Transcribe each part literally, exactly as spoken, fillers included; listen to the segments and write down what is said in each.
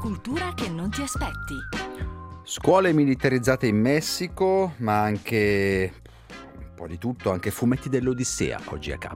cultura che non ti aspetti. Scuole militarizzate in Messico, ma anche un po' di tutto, anche fumetti dell'Odissea oggi a K.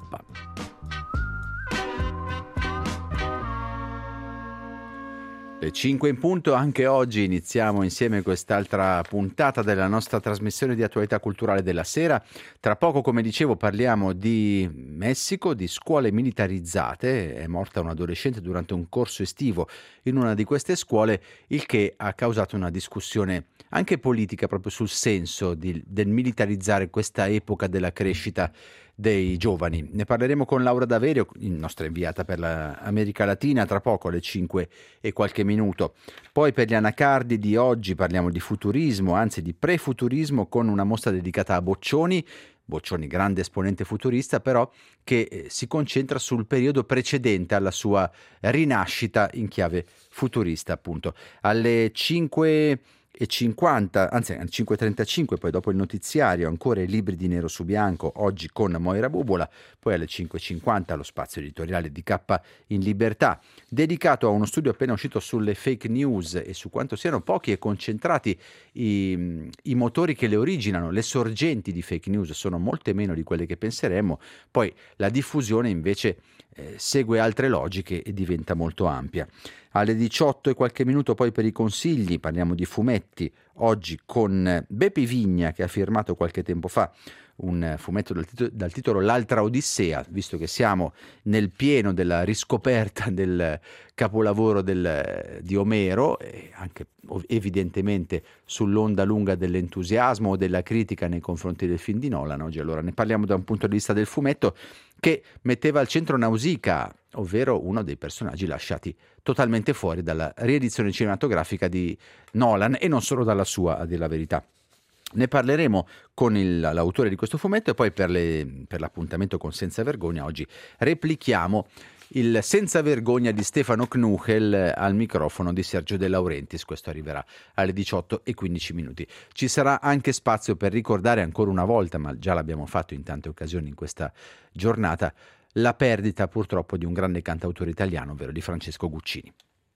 Le cinque in punto, anche oggi iniziamo insieme quest'altra puntata della nostra trasmissione di attualità culturale della sera. Tra poco, come dicevo, parliamo di Messico, di scuole militarizzate. È morta un'adolescente durante un corso estivo in una di queste scuole, il che ha causato una discussione anche politica proprio sul senso di, del militarizzare questa epoca della crescita dei giovani. Ne parleremo con Laura Daverio, nostra inviata per l'America Latina, tra poco alle cinque e qualche minuto. Poi per gli anacardi di oggi parliamo di futurismo, anzi di prefuturismo, con una mostra dedicata a Boccioni. Boccioni, grande esponente futurista, però che eh, si concentra sul periodo precedente alla sua rinascita in chiave futurista, appunto. Alle cinque e cinquanta, anzi alle cinque e trentacinque, poi dopo il notiziario ancora i libri di nero su bianco, oggi con Moira Bubola, poi alle cinque e cinquanta lo spazio editoriale di K in Libertà, dedicato a uno studio appena uscito sulle fake news e su quanto siano pochi e concentrati i, i motori che le originano, le sorgenti di fake news sono molte meno di quelle che penseremmo, poi la diffusione invece eh, segue altre logiche e diventa molto ampia. Alle diciotto e qualche minuto poi per i consigli parliamo di fumetti, oggi con Bepi Vigna, che ha firmato qualche tempo fa un fumetto dal, titolo, dal titolo L'altra Odissea, visto che siamo nel pieno della riscoperta del capolavoro del, di Omero, e anche evidentemente sull'onda lunga dell'entusiasmo o della critica nei confronti del film di Nolan. Oggi allora ne parliamo da un punto di vista del fumetto che metteva al centro Nausicaa, ovvero uno dei personaggi lasciati totalmente fuori dalla riedizione cinematografica di Nolan e non solo dalla sua, a dire la verità. Ne parleremo con il, l'autore di questo fumetto e poi per, le, per l'appuntamento con Senza Vergogna oggi replichiamo il Senza Vergogna di Stefano Knuchel al microfono di Sergio De Laurentiis. Questo arriverà alle diciotto e quindici minuti. Ci sarà anche spazio per ricordare ancora una volta, ma già l'abbiamo fatto in tante occasioni in questa giornata, la perdita purtroppo di un grande cantautore italiano, ovvero di Francesco Guccini.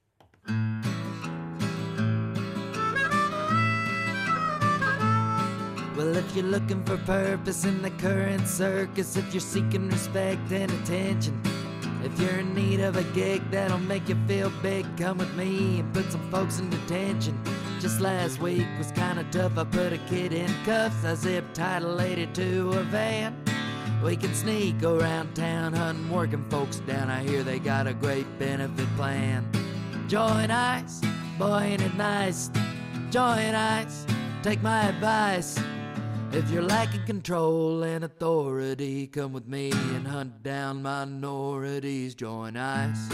Well, if you're looking for purpose in the current circus, if you're seeking respect and attention, if you're in need of a gig that'll make you feel big, come with me and put some folks in detention. Just last week was kinda tough, I put a kid in cuffs, I zip-tied a lady to a van. We can sneak around town hunting working folks down, I hear they got a great benefit plan. Join ICE, boy ain't it nice, join ICE, take my advice. If you're lacking control and authority, come with me and hunt down minorities, join ICE.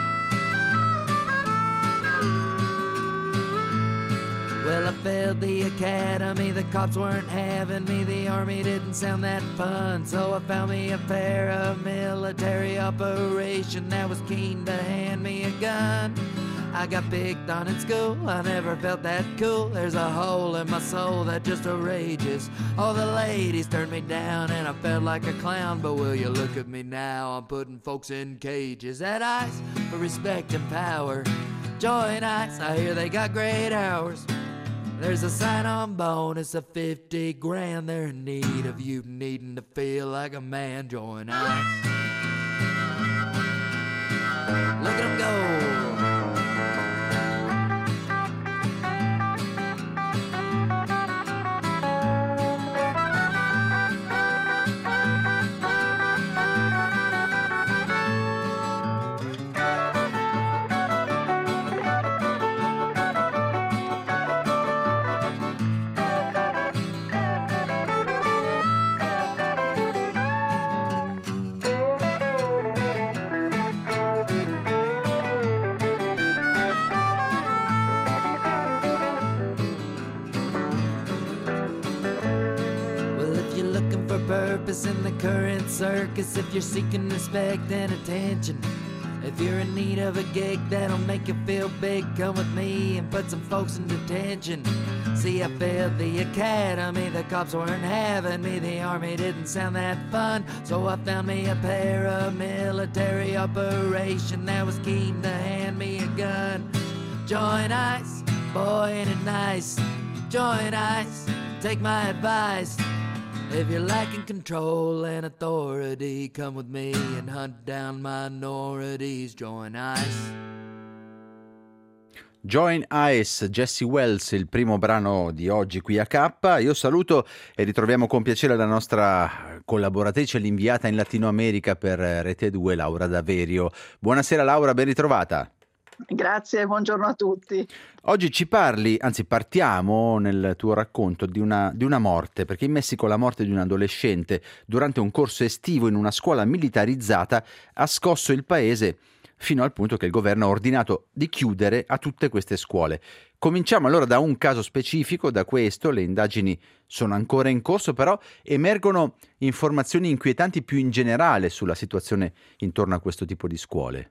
Well, I failed the academy, the cops weren't having me, the army didn't sound that fun, so I found me a paramilitary operation that was keen to hand me a gun. I got picked on in school, I never felt that cool. There's a hole in my soul that just rages. All the ladies turned me down and I felt like a clown. But will you look at me now, I'm putting folks in cages. At ICE for respect and power, join ICE, I hear they got great hours. There's a sign-on bonus of fifty grand. They're in need of you needing to feel like a man, join ICE. Look at them go. In the current circus, if you're seeking respect and attention, if you're in need of a gig that'll make you feel big, come with me and put some folks in detention. See, I failed the academy, the cops weren't having me, the army didn't sound that fun, so I found me a paramilitary operation that was keen to hand me a gun. Join ICE, boy ain't it nice. Join ICE, take my advice. If you're lacking control and authority, come with me and hunt down minorities. Join ICE. Join ICE, Jesse Wells, il primo brano di oggi qui a K. Io saluto e ritroviamo con piacere la nostra collaboratrice, l'inviata in Latino America per Rete due, Laura Daverio. Buonasera Laura, ben ritrovata. Grazie, buongiorno a tutti. Oggi ci parli, anzi partiamo nel tuo racconto di una, di una morte, perché in Messico la morte di un adolescente durante un corso estivo in una scuola militarizzata ha scosso il paese fino al punto che il governo ha ordinato di chiudere a tutte queste scuole. Cominciamo allora da un caso specifico, da questo, le indagini sono ancora in corso, però emergono informazioni inquietanti più in generale sulla situazione intorno a questo tipo di scuole.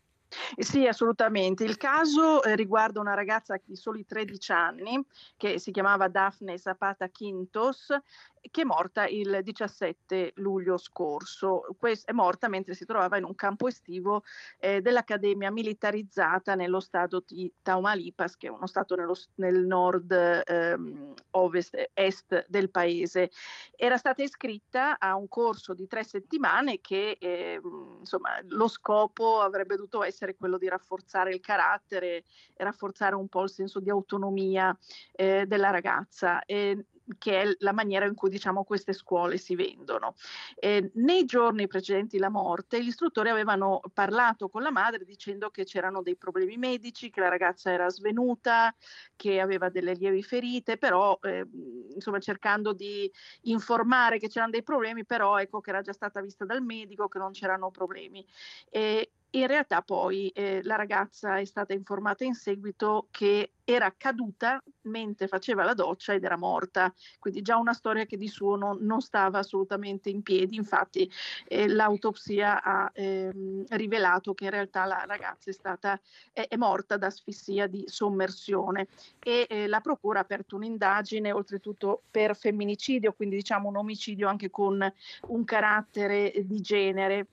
Sì, assolutamente. Il caso eh, riguarda una ragazza di soli tredici anni che si chiamava Daphne Zapata Quintos, che è morta il diciassette luglio scorso. Quest- è morta mentre si trovava in un campo estivo eh, dell'Accademia Militarizzata nello stato di Tamaulipas, che è uno stato nello, nel nord ehm, ovest est del paese. Era stata iscritta a un corso di tre settimane che eh, insomma lo scopo avrebbe dovuto essere quello di rafforzare il carattere e rafforzare un po' il senso di autonomia eh, della ragazza. E, che è la maniera in cui diciamo queste scuole si vendono. Eh, nei giorni precedenti la morte, gli istruttori avevano parlato con la madre dicendo che c'erano dei problemi medici, che la ragazza era svenuta, che aveva delle lievi ferite, però eh, insomma cercando di informare che c'erano dei problemi, però ecco che era già stata vista dal medico, che non c'erano problemi. E in realtà poi eh, la ragazza è stata informata in seguito che era caduta mentre faceva la doccia ed era morta, quindi già una storia che di suo non, non stava assolutamente in piedi. Infatti eh, l'autopsia ha ehm, rivelato che in realtà la ragazza è stata è, è morta da asfissia di sommersione e eh, la procura ha aperto un'indagine oltretutto per femminicidio, quindi diciamo un omicidio anche con un carattere di genere.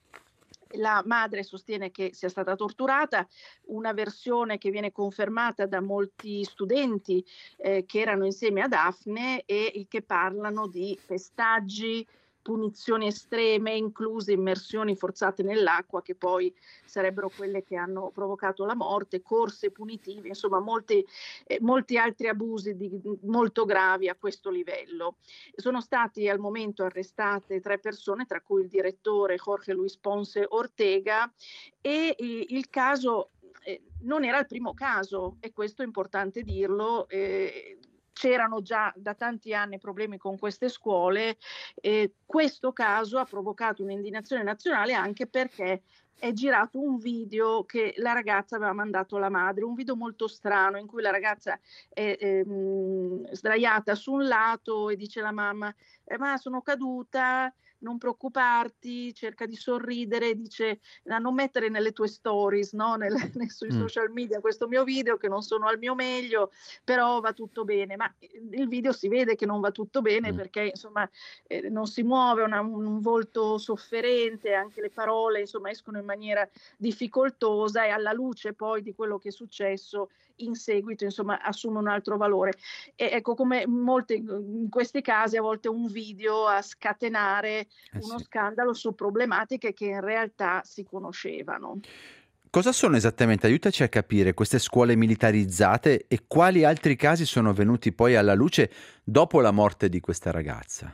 La madre sostiene che sia stata torturata, una versione che viene confermata da molti studenti eh, che erano insieme a Daphne e che parlano di pestaggi, punizioni estreme, incluse immersioni forzate nell'acqua, che poi sarebbero quelle che hanno provocato la morte, corse punitive, insomma molti, eh, molti altri abusi di, molto gravi a questo livello. Sono stati al momento arrestate tre persone, tra cui il direttore Jorge Luis Ponce Ortega, e eh, il caso eh, non era il primo caso, e questo è importante dirlo. eh, C'erano già da tanti anni problemi con queste scuole e questo caso ha provocato un'indignazione nazionale anche perché è girato un video che la ragazza aveva mandato alla madre, un video molto strano in cui la ragazza è, è mh, sdraiata su un lato e dice alla mamma eh, ma sono caduta, non preoccuparti, cerca di sorridere, dice a non mettere nelle tue stories, no? Nel, nel, sui mm. social media questo mio video che non sono al mio meglio, però va tutto bene. Ma il video si vede che non va tutto bene mm. perché insomma eh, non si muove, una, un, un volto sofferente, anche le parole insomma escono in maniera difficoltosa e alla luce poi di quello che è successo in seguito insomma assume un altro valore. E ecco, come molte in questi casi a volte un video a scatenare eh uno sì. scandalo su problematiche che in realtà si conoscevano. Cosa sono esattamente? Aiutaci a capire queste scuole militarizzate e quali altri casi sono venuti poi alla luce dopo la morte di questa ragazza.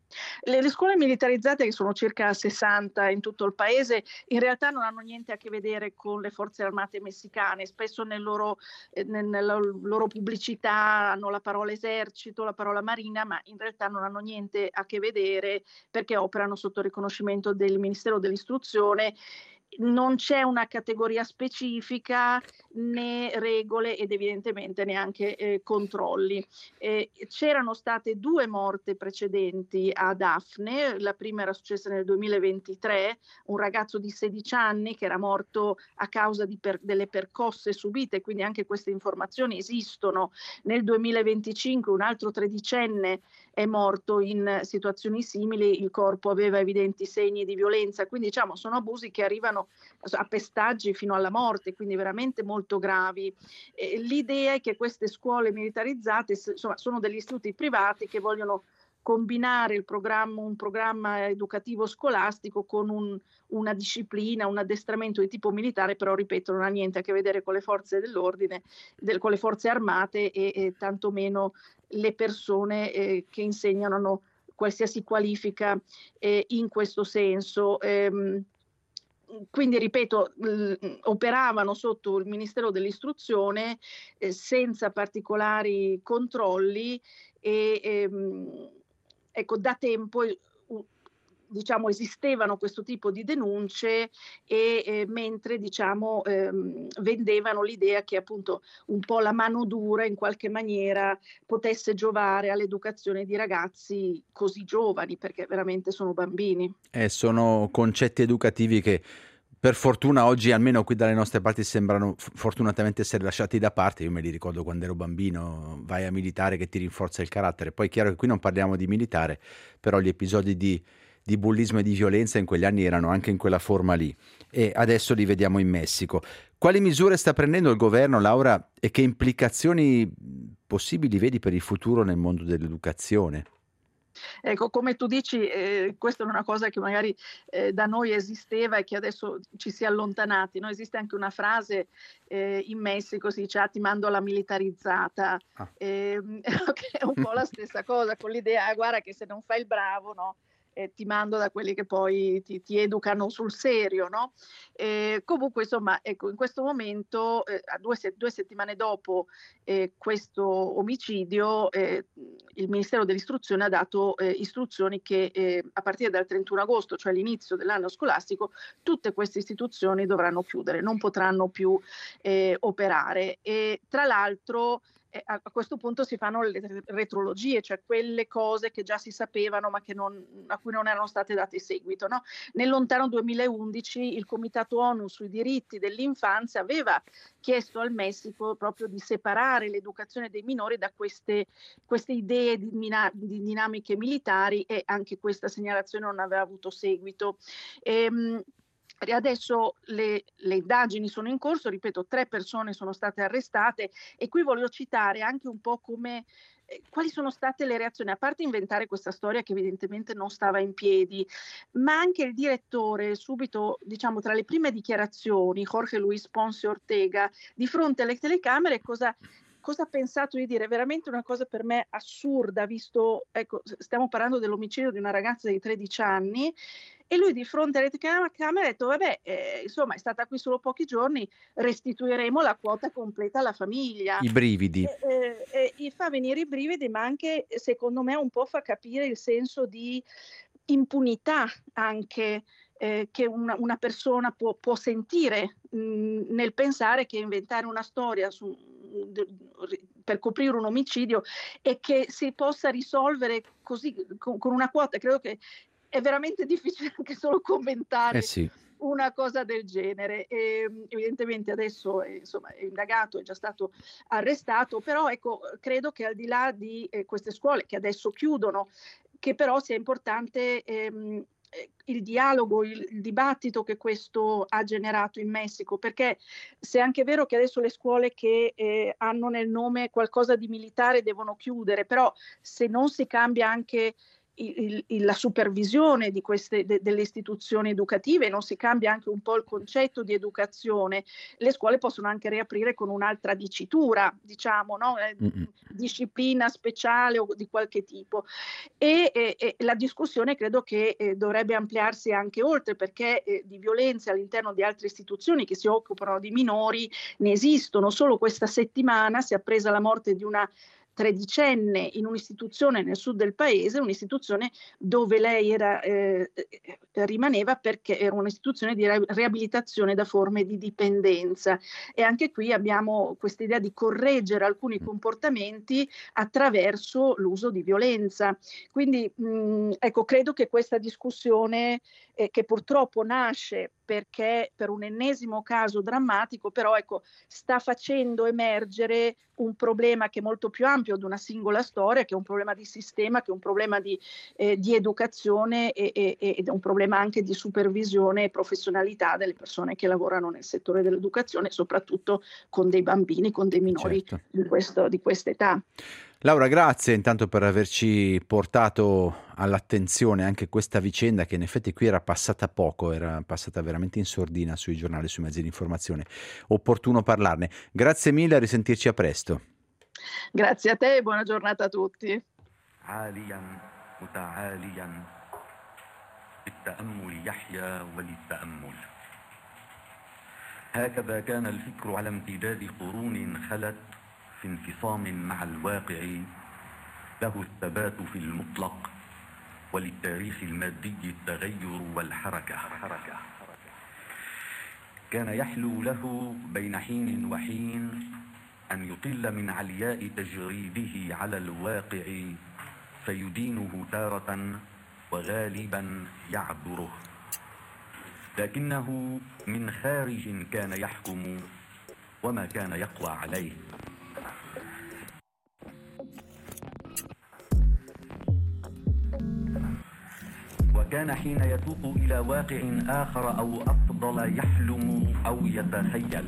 Le, le scuole militarizzate, che sono circa sessanta in tutto il paese, in realtà non hanno niente a che vedere con le forze armate messicane. Spesso nel loro, eh, nella loro pubblicità hanno la parola esercito, la parola marina, ma in realtà non hanno niente a che vedere perché operano sotto riconoscimento del Ministero dell'Istruzione. Non c'è una categoria specifica né regole ed evidentemente neanche eh, controlli. Eh, c'erano state due morti precedenti a Daphne, la prima era successa nel duemilaventitré, un ragazzo di sedici anni che era morto a causa di per, delle percosse subite, quindi anche queste informazioni esistono. Nel duemilaventicinque un altro tredicenne è morto in situazioni simili, il corpo aveva evidenti segni di violenza, quindi diciamo sono abusi che arrivano arrivano a pestaggi fino alla morte, quindi veramente molto gravi. Eh, l'idea è che queste scuole militarizzate, insomma, sono degli istituti privati che vogliono combinare il programma, un programma educativo scolastico con un, una disciplina, un addestramento di tipo militare, però ripeto non ha niente a che vedere con le forze dell'ordine, del, con le forze armate e, e tantomeno le persone eh, che insegnano qualsiasi qualifica eh, in questo senso. Ehm, quindi ripeto, mh, operavano sotto il Ministero dell'Istruzione eh, senza particolari controlli e ehm, ecco, da tempo diciamo esistevano questo tipo di denunce e eh, mentre diciamo ehm, vendevano l'idea che appunto un po' la mano dura in qualche maniera potesse giovare all'educazione di ragazzi così giovani, perché veramente sono bambini. Eh, sono concetti educativi che per fortuna oggi, almeno qui dalle nostre parti, sembrano f- fortunatamente essere lasciati da parte. Io me li ricordo quando ero bambino, vai a militare che ti rinforza il carattere. Poi è chiaro che qui non parliamo di militare, però gli episodi di, di bullismo e di violenza in quegli anni erano anche in quella forma lì e adesso li vediamo in Messico. Quali misure sta prendendo il governo, Laura, e che implicazioni possibili vedi per il futuro nel mondo dell'educazione? Ecco, come tu dici, eh, questa è una cosa che magari eh, da noi esisteva e che adesso ci si è allontanati, no? Esiste anche una frase eh, in Messico, si dice ah, ti mando la militarizzata, ah. eh, che è un po' la stessa cosa, con l'idea, ah, guarda che se non fai il bravo, no? Eh, ti mando da quelli che poi ti, ti educano sul serio, no? Eh, comunque, insomma, ecco, in questo momento, eh, due, se, due settimane dopo eh, questo omicidio, eh, il Ministero dell'Istruzione ha dato eh, istruzioni che eh, a partire dal trentuno agosto, cioè l'inizio dell'anno scolastico, tutte queste istituzioni dovranno chiudere, non potranno più eh, operare. E tra l'altro, a questo punto si fanno le retrologie, cioè quelle cose che già si sapevano ma che non, a cui non erano state date seguito, no? Nel lontano duemilaundici il Comitato ONU sui diritti dell'infanzia aveva chiesto al Messico proprio di separare l'educazione dei minori da queste, queste idee di, mina, di dinamiche militari e anche questa segnalazione non aveva avuto seguito. Ehm, Adesso le, le indagini sono in corso, ripeto, tre persone sono state arrestate e qui voglio citare anche un po' come eh, quali sono state le reazioni, a parte inventare questa storia che evidentemente non stava in piedi, ma anche il direttore subito, diciamo, tra le prime dichiarazioni, Jorge Luis Ponce Ortega, di fronte alle telecamere cosa... Cosa ha pensato di dire? Veramente una cosa per me assurda, visto, ecco, stiamo parlando dell'omicidio di una ragazza di tredici anni e lui di fronte alle telecamere ha detto, vabbè, eh, insomma, è stata qui solo pochi giorni, restituiremo la quota completa alla famiglia. I brividi. E, e, e fa venire i brividi, ma anche, secondo me, un po' fa capire il senso di impunità anche Eh, che una, una persona può, può sentire mh, nel pensare che inventare una storia su, d, per coprire un omicidio e che si possa risolvere così con, con una quota. Credo che è veramente difficile anche solo commentare eh sì. una cosa del genere. E, evidentemente adesso è, insomma, è indagato, è già stato arrestato, però ecco, credo che al di là di eh, queste scuole che adesso chiudono, che però sia importante ehm, il dialogo, il, il dibattito che questo ha generato in Messico, perché se è anche vero che adesso le scuole che eh, hanno nel nome qualcosa di militare devono chiudere, però se non si cambia anche il, il, la supervisione di queste, de, delle istituzioni educative, non si cambia anche un po' il concetto di educazione, le scuole possono anche riaprire con un'altra dicitura, diciamo, no? eh, disciplina speciale o di qualche tipo. E, e, e la discussione credo che eh, dovrebbe ampliarsi anche oltre, perché eh, di violenze all'interno di altre istituzioni che si occupano di minori ne esistono. Solo questa settimana si è appresa la morte di una tredicenne in un'istituzione nel sud del paese, un'istituzione dove lei era, eh, rimaneva perché era un'istituzione di riabilitazione da forme di dipendenza. E anche qui abbiamo questa idea di correggere alcuni comportamenti attraverso l'uso di violenza. Quindi mh, ecco, credo che questa discussione eh, che purtroppo nasce perché per un ennesimo caso drammatico, però ecco, sta facendo emergere un problema che è molto più ampio di una singola storia, che è un problema di sistema, che è un problema di, eh, di educazione e, e, ed è un problema anche di supervisione e professionalità delle persone che lavorano nel settore dell'educazione, soprattutto con dei bambini, con dei minori Certo. di, questo, di questa età. Laura, grazie intanto per averci portato all'attenzione anche questa vicenda che in effetti qui era passata poco, era passata veramente in sordina sui giornali, sui mezzi di informazione. Opportuno parlarne. Grazie mille, a risentirci a presto. Grazie a te e buona giornata a tutti. عاليا متعاليا بالتأمل يحيا وللتأمل هكذا كان الفكر على امتداد قرون خلت في انفصام مع الواقع له الثبات في المطلق وللتاريخ المادي التغير والحركة كان يحلو له بين حين وحين أن يطل من علياء تجريده على الواقع فيدينه تارة وغالبا يعذره لكنه من خارج كان يحكم وما كان يقوى عليه وكان حين يتوق إلى واقع آخر أو أفضل يحلم أو يتخيل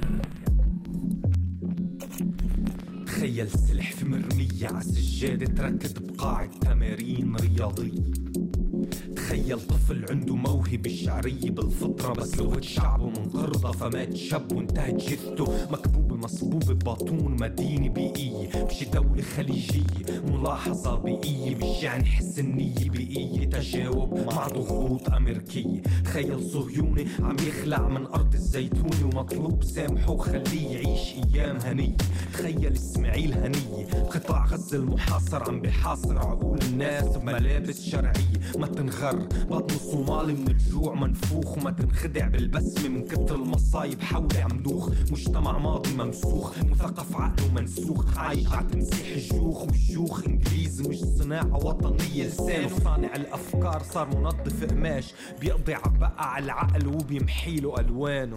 تخيل سلحفة مرمية على سجادة تركض بقاعة تمارين رياضية تخيل طفل عنده موهبة شعرية بالفطرة بس لغة شعبه منقرضة فمات شاب وانتهت جثته مكبوبة مصبوبة بباطون مدينة بيئية مش دولة خليجية ملاحظة بيئية مش يعني حس النية بيئية تجاوب مع ضغوط أمريكية تخيل صهيوني عم يخلع من أرض الزيتونة ومطلوب سامحه وخليه يعيش أيام هنية تخيل إسماعيل هنية قطاع غزة المحاصر عم بيحاصر عقول الناس بملابس شرعية ما تنغر بطن الصومالي من الجوع منفوخ وما تنخدع بالبسمة من كتر المصايب حولي عم دوخ مجتمع ماضي ممسوخ مثقف عقله منسوخ عايش على تمسيح الجوخ والشيوخ انجليزي مش صناعة وطنية لسانه صانع الافكار صار منظف قماش بيقضي عبقة على العقل وبيمحيله الوانه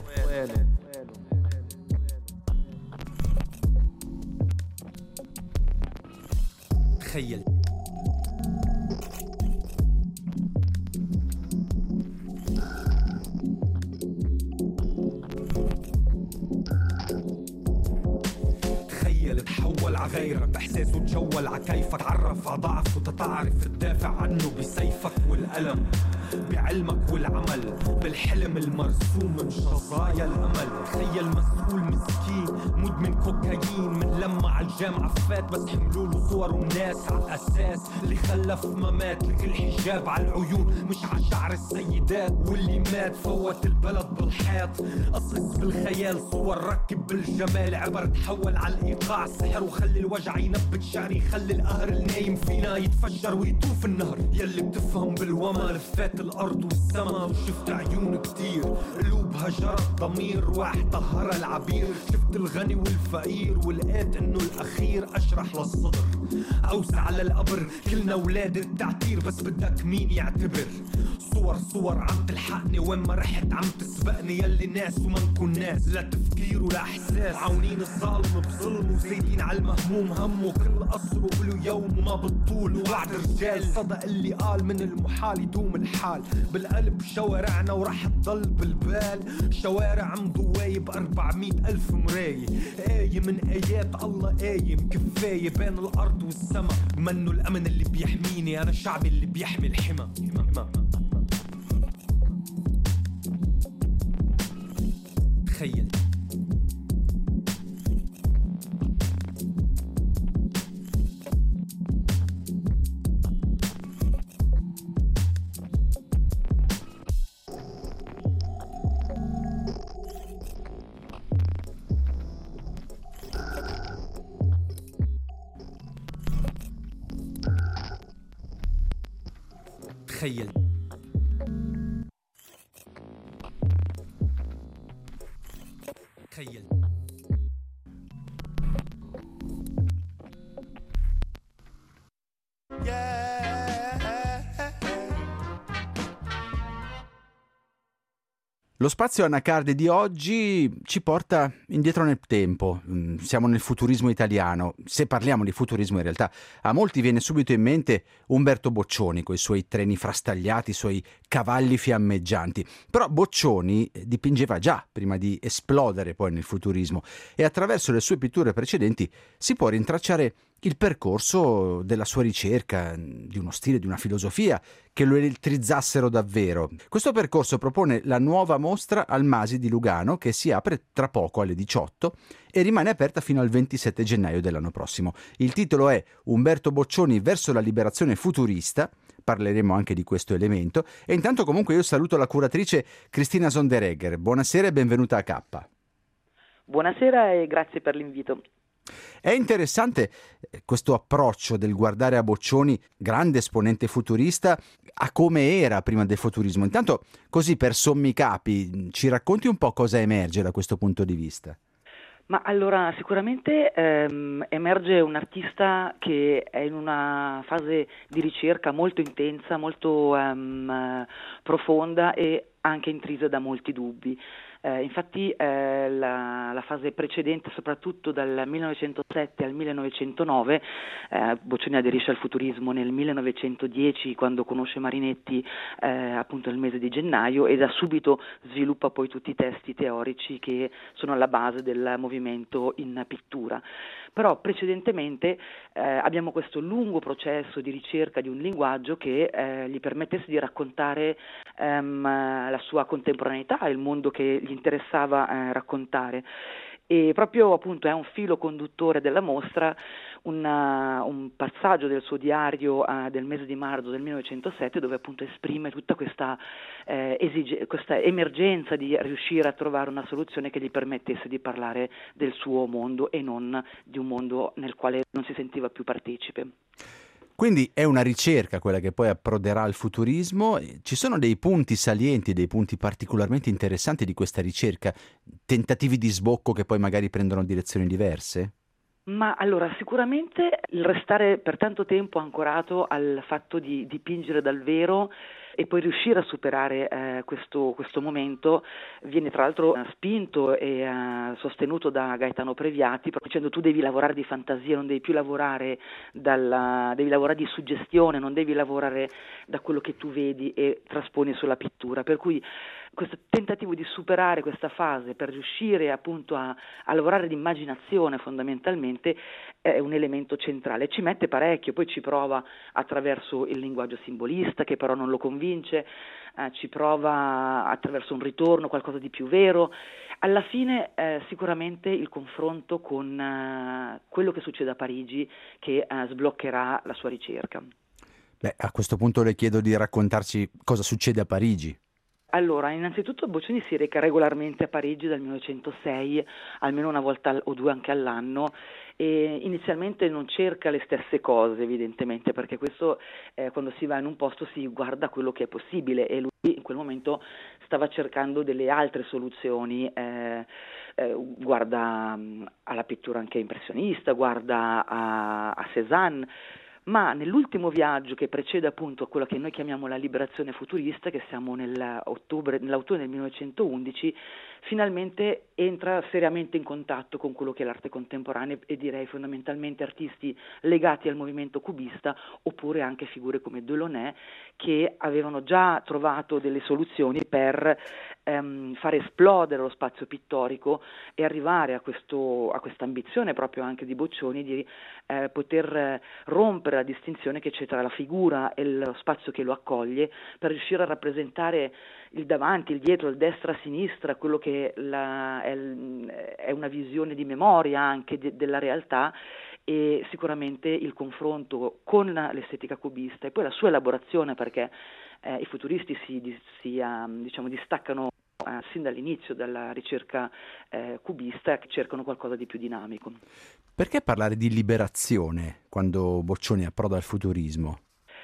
تخيل تحول عغيرك بإحساسه تجول عكيفك تعرف عضعف وتتعرف تدافع عنه بسيفك والألم بعلمك والعمل بالحلم المرسوم من شظايا الأمل تخيل مسؤول مسكين مدمن كوكايين من لما على الجامعة فات بس حملوله صور وناس على الأساس اللي خلف ما مات لك الحجاب على العيون مش على شعر السيدات واللي مات فوت البلد بالحيط قصص بالخيال صور ركب بالجمال عبر تحول على الإيقاع سحر وخلي الوجع ينبت شعري خلي القهر النايم فينا يتفجر ويطوف النهر يلي بتفهم بالوما لفات الأرض والسما وشفت عيون كتير قلوبها جرت ضمير واحد طهر العبير شفت الغني والفقير ولقيت انه الأخير أشرح للصدر أوسع على القبر كلنا ولاد التعتير بس بدك مين يعتبر صور صور عم تلحقني وين ما رحت عم تسبقني يلي ناس وما نكون ناس لا تفكير ولا إحساس عاونين الظالم بظلم وزايدين على المهموم همه كل قصر وله يوم وما بتطول وعد رجال صدق اللي قال من المحال يدوم الحال بالقلب شوارعنا ورح تضل بالبال شوارع مضوايب أربعمية ألف مراية آية من آيات الله آية مكفاية بين الأرض والسما منه الأمن اللي بيحميني أنا شعبي اللي بيحمي الحمى تخيل تخيل تخيل Lo spazio anacarde di oggi ci porta indietro nel tempo, siamo nel futurismo italiano. Se parliamo di futurismo in realtà a molti viene subito in mente Umberto Boccioni con i suoi treni frastagliati, i suoi cavalli fiammeggianti. Però Boccioni dipingeva già prima di esplodere poi nel futurismo e attraverso le sue pitture precedenti si può rintracciare il percorso della sua ricerca, di uno stile, di una filosofia che lo elettrizzassero davvero. Questo percorso propone la nuova mostra al Masi di Lugano che si apre tra poco alle diciotto e rimane aperta fino al ventisette gennaio dell'anno prossimo. Il titolo è Umberto Boccioni verso la liberazione futurista. Parleremo anche di questo elemento e intanto comunque io saluto la curatrice Cristina Sonderegger. Buonasera e benvenuta a K. Buonasera e grazie per l'invito. È interessante questo approccio del guardare a Boccioni, grande esponente futurista, a come era prima del futurismo. Intanto, così per sommi capi, ci racconti un po' cosa emerge da questo punto di vista? Ma allora sicuramente ehm, emerge un artista che è in una fase di ricerca molto intensa, molto ehm, profonda e anche intrisa da molti dubbi. Eh, infatti eh, la, la fase precedente, soprattutto dal millenovecentosette al millenovecentonove, eh, Boccioni aderisce al futurismo nel millenovecentodieci quando conosce Marinetti eh, appunto nel mese di gennaio e da subito sviluppa poi tutti i testi teorici che sono alla base del movimento in pittura. Però precedentemente eh, abbiamo questo lungo processo di ricerca di un linguaggio che eh, gli permettesse di raccontare ehm, la sua contemporaneità, il mondo che gli interessava eh, raccontare. E proprio appunto è un filo conduttore della mostra una, un passaggio del suo diario uh, del mese di marzo del millenovecentosette dove appunto esprime tutta questa, eh, esige, questa emergenza di riuscire a trovare una soluzione che gli permettesse di parlare del suo mondo e non di un mondo nel quale non si sentiva più partecipe. Quindi è una ricerca quella che poi approderà al futurismo. Ci sono dei punti salienti, dei punti particolarmente interessanti di questa ricerca, tentativi di sbocco che poi magari prendono direzioni diverse? Ma allora sicuramente il restare per tanto tempo ancorato al fatto di dipingere dal vero e poi riuscire a superare eh, questo, questo momento viene tra l'altro eh, spinto e eh, sostenuto da Gaetano Previati, dicendo tu devi lavorare di fantasia, non devi più lavorare dalla, devi lavorare di suggestione, non devi lavorare da quello che tu vedi e trasponi sulla pittura, per cui questo tentativo di superare questa fase per riuscire appunto a, a lavorare di immaginazione fondamentalmente è un elemento centrale, ci mette parecchio, poi ci prova attraverso il linguaggio simbolista che però non lo convince, eh, ci prova attraverso un ritorno, qualcosa di più vero. Alla fine eh, sicuramente il confronto con eh, quello che succede a Parigi che eh, sbloccherà la sua ricerca. Beh, a questo punto le chiedo di raccontarci cosa succede a Parigi. Allora, innanzitutto Boccioni si reca regolarmente a Parigi dal millenovecentosei, almeno una volta o due anche all'anno, e inizialmente non cerca le stesse cose evidentemente, perché questo eh, quando si va in un posto si guarda quello che è possibile e lui in quel momento stava cercando delle altre soluzioni, eh, eh, guarda mh, alla pittura anche impressionista, guarda a, a Cézanne. Ma nell'ultimo viaggio che precede appunto quello che noi chiamiamo la liberazione futurista, che siamo nell'ottobre, nell'autunno del millenovecentoundici, finalmente entra seriamente in contatto con quello che è l'arte contemporanea e direi fondamentalmente artisti legati al movimento cubista oppure anche figure come Delaunay che avevano già trovato delle soluzioni per ehm, far esplodere lo spazio pittorico e arrivare a questo a questa ambizione proprio anche di Boccioni di eh, poter rompere la distinzione che c'è tra la figura e lo spazio che lo accoglie per riuscire a rappresentare il davanti, il dietro, il destra, sinistra, quello che la, è, è una visione di memoria anche de, della realtà e sicuramente il confronto con l'estetica cubista e poi la sua elaborazione perché eh, i futuristi si, si um, diciamo, distaccano Uh, sin dall'inizio dalla ricerca eh, cubista che cercano qualcosa di più dinamico. Perché parlare di liberazione quando Boccioni approda al futurismo?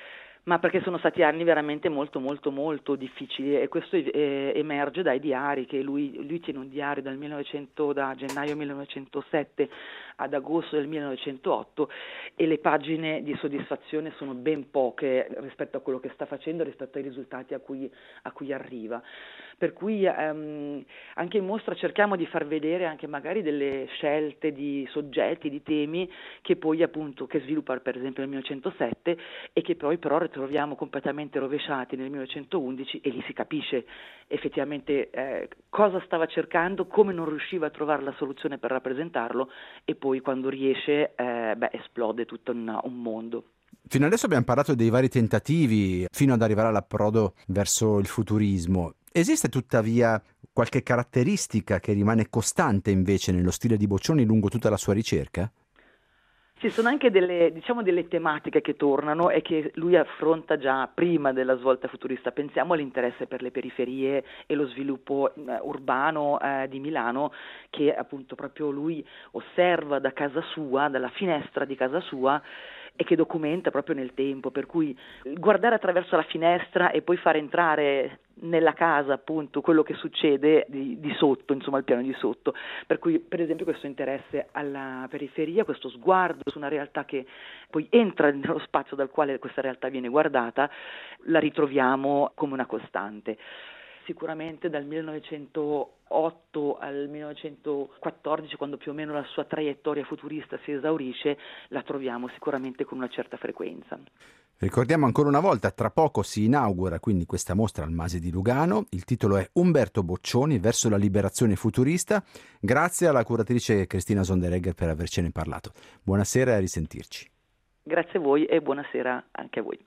Ma perché sono stati anni veramente molto molto molto difficili e questo eh, emerge dai diari che lui, lui tiene un diario dal millenovecento, da gennaio millenovecentosette ad agosto del millenovecentootto e le pagine di soddisfazione sono ben poche rispetto a quello che sta facendo, rispetto ai risultati a cui, a cui arriva. Per cui ehm, anche in mostra cerchiamo di far vedere anche magari delle scelte di soggetti, di temi che poi appunto che sviluppa per esempio nel millenovecentosette e che poi però ritroviamo completamente rovesciati nel millenovecentoundici, e lì si capisce effettivamente eh, cosa stava cercando, come non riusciva a trovare la soluzione per rappresentarlo, e poi quando riesce eh, beh, esplode tutto un, un mondo. Fino adesso abbiamo parlato dei vari tentativi fino ad arrivare all'approdo verso il futurismo. Esiste tuttavia qualche caratteristica che rimane costante invece nello stile di Boccioni lungo tutta la sua ricerca? Ci sono anche delle, diciamo, delle tematiche che tornano e che lui affronta già prima della svolta futurista. Pensiamo all'interesse per le periferie e lo sviluppo eh, urbano eh, di Milano, che appunto proprio lui osserva da casa sua, dalla finestra di casa sua, e che documenta proprio nel tempo, per cui guardare attraverso la finestra e poi far entrare nella casa appunto quello che succede di, di sotto, insomma al piano di sotto, per cui per esempio questo interesse alla periferia, questo sguardo su una realtà che poi entra nello spazio dal quale questa realtà viene guardata, la ritroviamo come una costante. Sicuramente dal millenovecentotto al millenovecentoquattordici, quando più o meno la sua traiettoria futurista si esaurisce, la troviamo sicuramente con una certa frequenza. Ricordiamo ancora una volta, tra poco si inaugura quindi questa mostra al Masi di Lugano. Il titolo è Umberto Boccioni verso la liberazione futurista. Grazie alla curatrice Cristina Sonderegger per avercene parlato. Buonasera e a risentirci. Grazie a voi e buonasera anche a voi.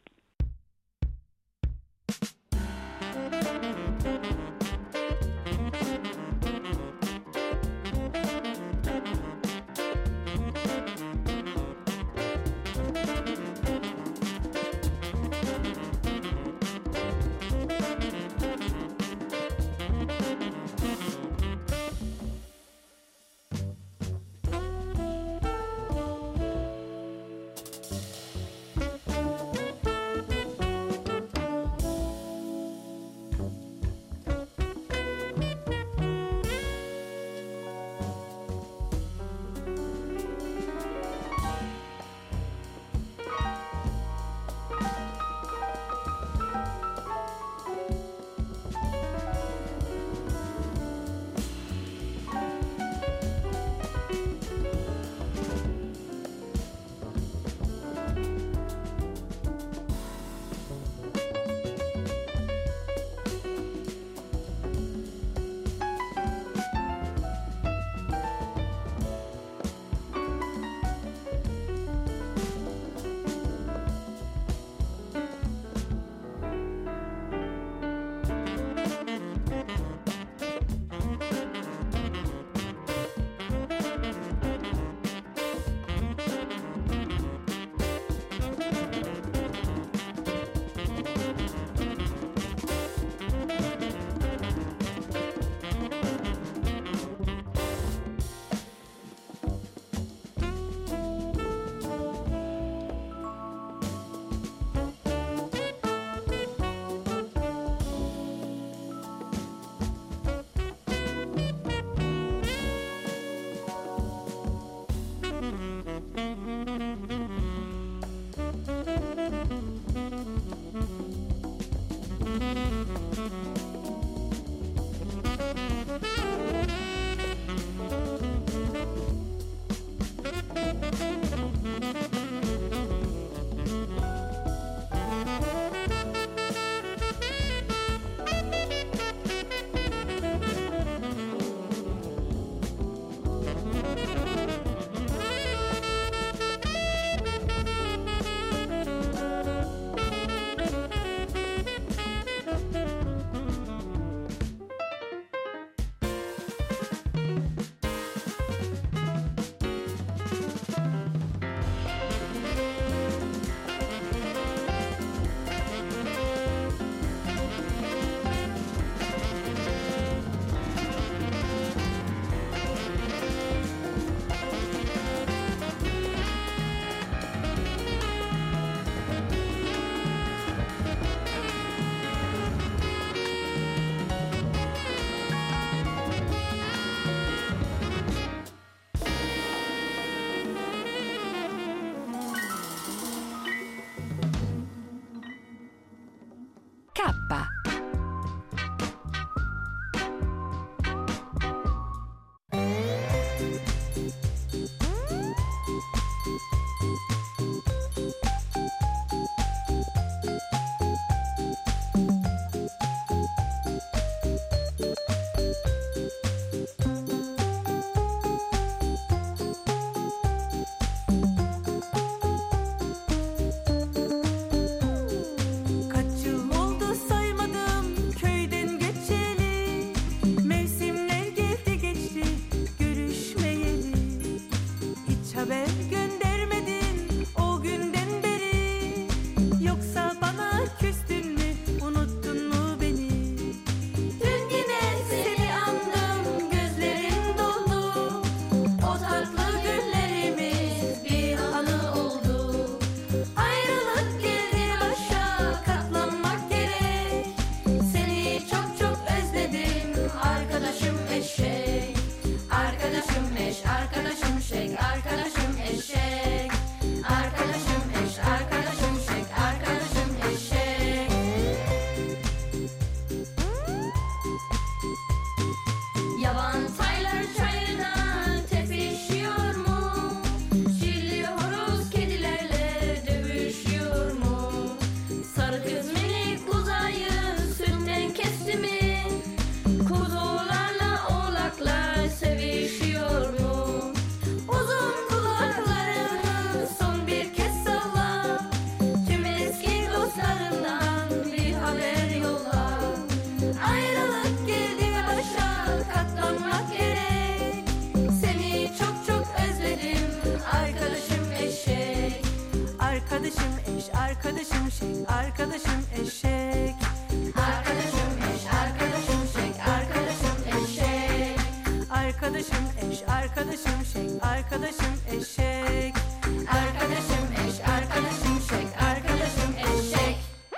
eş, arkadaşım şek, arkadaşım eşek. Arkadaşım eş, arkadaşım şek, arkadaşım eşek. Arkadaşım eş, arkadaşım şek, arkadaşım eşek. Arkadaşım eş, arkadaşım şek, arkadaşım eşek.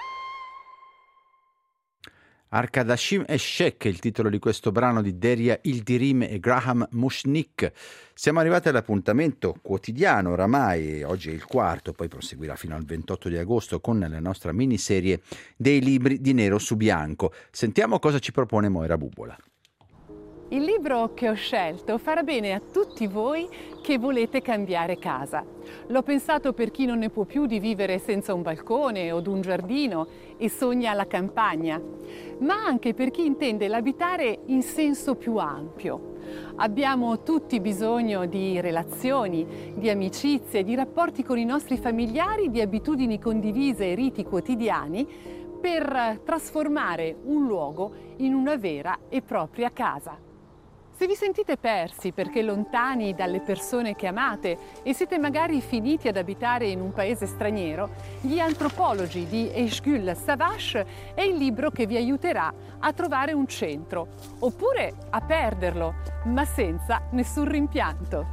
Arkadaşim Eşek è il titolo di questo brano di Deria Ildirim e Graham Mushnick. Siamo arrivati all'appuntamento quotidiano oramai, oggi è il quarto, poi proseguirà fino al ventotto di agosto con la nostra miniserie dei libri di nero su bianco. Sentiamo cosa ci propone Moira Bubola. Il libro che ho scelto farà bene a tutti voi che volete cambiare casa. L'ho pensato per chi non ne può più di vivere senza un balcone o un giardino e sogna la campagna, ma anche per chi intende l'abitare in senso più ampio. Abbiamo tutti bisogno di relazioni, di amicizie, di rapporti con i nostri familiari, di abitudini condivise e riti quotidiani per trasformare un luogo in una vera e propria casa. Se vi sentite persi perché lontani dalle persone che amate e siete magari finiti ad abitare in un paese straniero, Gli antropologi di Eshgul Savache è il libro che vi aiuterà a trovare un centro, oppure a perderlo, ma senza nessun rimpianto.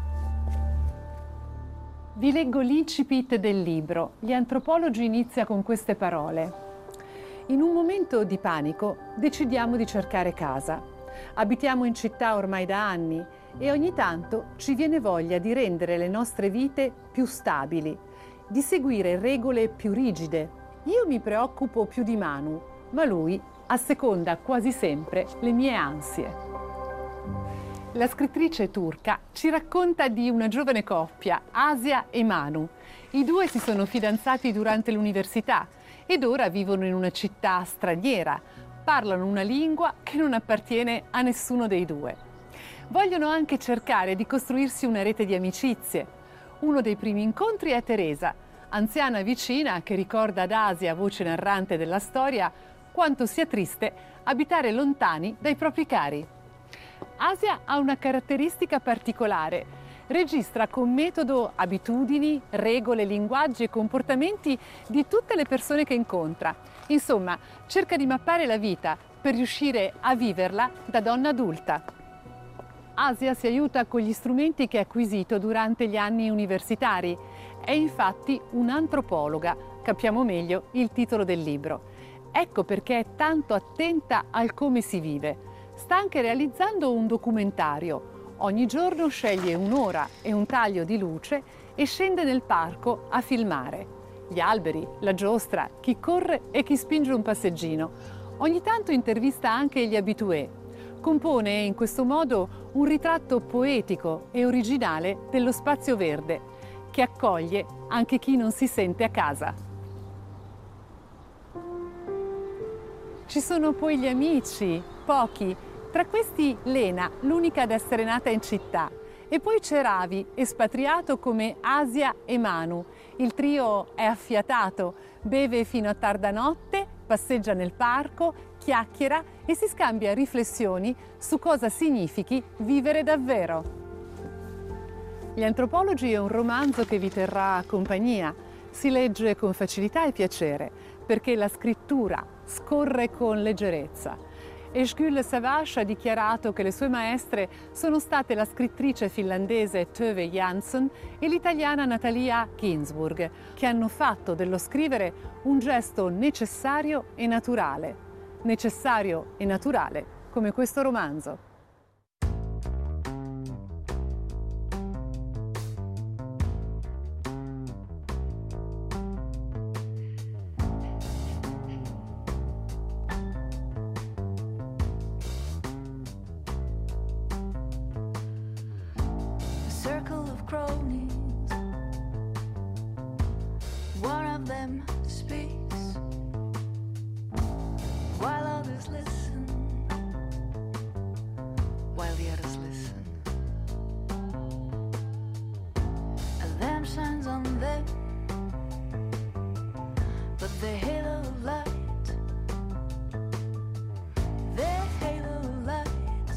Vi leggo l'incipit del libro. Gli antropologi inizia con queste parole. In un momento di panico decidiamo di cercare casa. Abitiamo in città ormai da anni e ogni tanto ci viene voglia di rendere le nostre vite più stabili, di seguire regole più rigide. Io mi preoccupo più di Manu, ma lui asseconda quasi sempre le mie ansie. La scrittrice turca ci racconta di una giovane coppia, Asia e Manu. I due si sono fidanzati durante l'università ed ora vivono in una città straniera. Parlano una lingua che non appartiene a nessuno dei due. Vogliono anche cercare di costruirsi una rete di amicizie. Uno dei primi incontri è Teresa, anziana vicina che ricorda ad Asia, voce narrante della storia, quanto sia triste abitare lontani dai propri cari. Asia ha una caratteristica particolare. Registra con metodo abitudini, regole, linguaggi e comportamenti di tutte le persone che incontra. Insomma, cerca di mappare la vita per riuscire a viverla da donna adulta. Asia si aiuta con gli strumenti che ha acquisito durante gli anni universitari. È infatti un'antropologa, capiamo meglio il titolo del libro. Ecco perché è tanto attenta al come si vive. Sta anche realizzando un documentario. Ogni giorno sceglie un'ora e un taglio di luce e scende nel parco a filmare. Gli alberi, la giostra, chi corre e chi spinge un passeggino. Ogni tanto intervista anche gli habitué. Compone in questo modo un ritratto poetico e originale dello spazio verde, che accoglie anche chi non si sente a casa. Ci sono poi gli amici, pochi. Tra questi Lena, l'unica ad essere nata in città. E poi c'è Ravi, espatriato come Asia e Manu. Il trio è affiatato, beve fino a tarda notte, passeggia nel parco, chiacchiera e si scambia riflessioni su cosa significhi vivere davvero. Gli antropologi è un romanzo che vi terrà compagnia. Si legge con facilità e piacere, perché la scrittura scorre con leggerezza. Eshgul Savache ha dichiarato che le sue maestre sono state la scrittrice finlandese Tove Jansson e l'italiana Natalia Ginsburg, che hanno fatto dello scrivere un gesto necessario e naturale. Necessario e naturale come questo romanzo. One of them speaks while others listen, while the others listen. A lamp shines on them, but their halo of light, their halo of light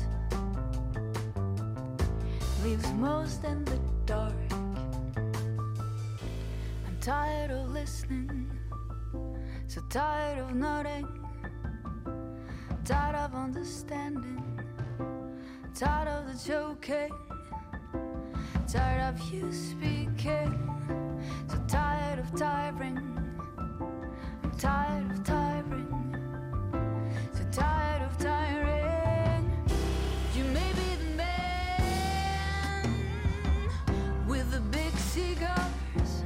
leaves most in the dark. I'm tired of living listening, so tired of nodding, tired of understanding, tired of the joking, tired of you speaking, so tired of tiring, I'm tired of tiring, so tired of tiring. You may be the man with the big cigars,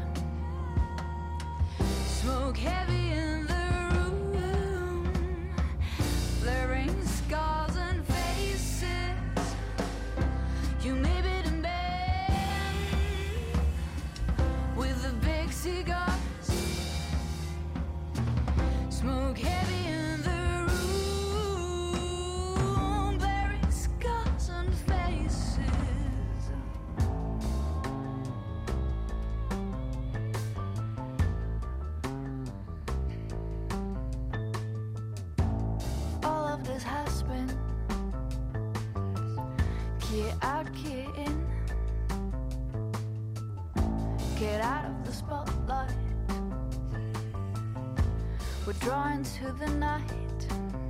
smoke heavy in the room, blurring scars and faces. You may be the man with the big cigars, smoke heavy in the room, blurring scars and faces. All of this has been get out, get in, get out of the spotlight. We're drawn to the night.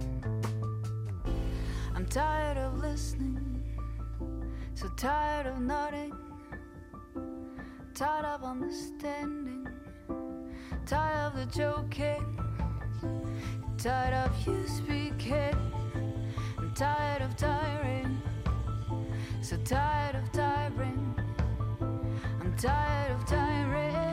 I'm tired of listening, so tired of nodding, tired of understanding, tired of the joking, tired of you speaking. I'm tired of tiring, so tired of tiring. I'm tired of tiring.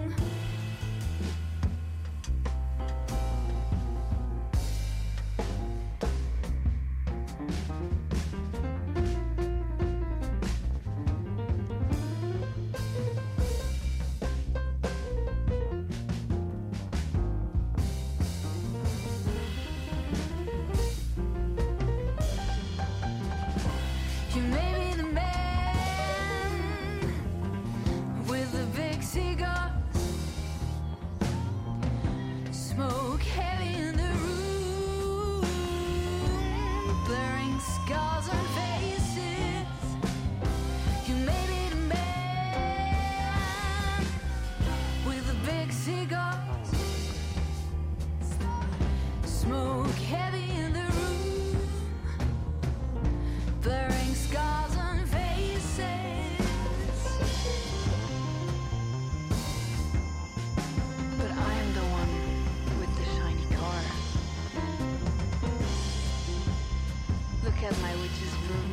You may be the man with the big cigars, smoke heavy in the room, blurring scars and faces. You may be the man with the big cigars, smoke heavy in the room, blurring scars and faces. But I am the one with the shiny car. Look at my witch's broom,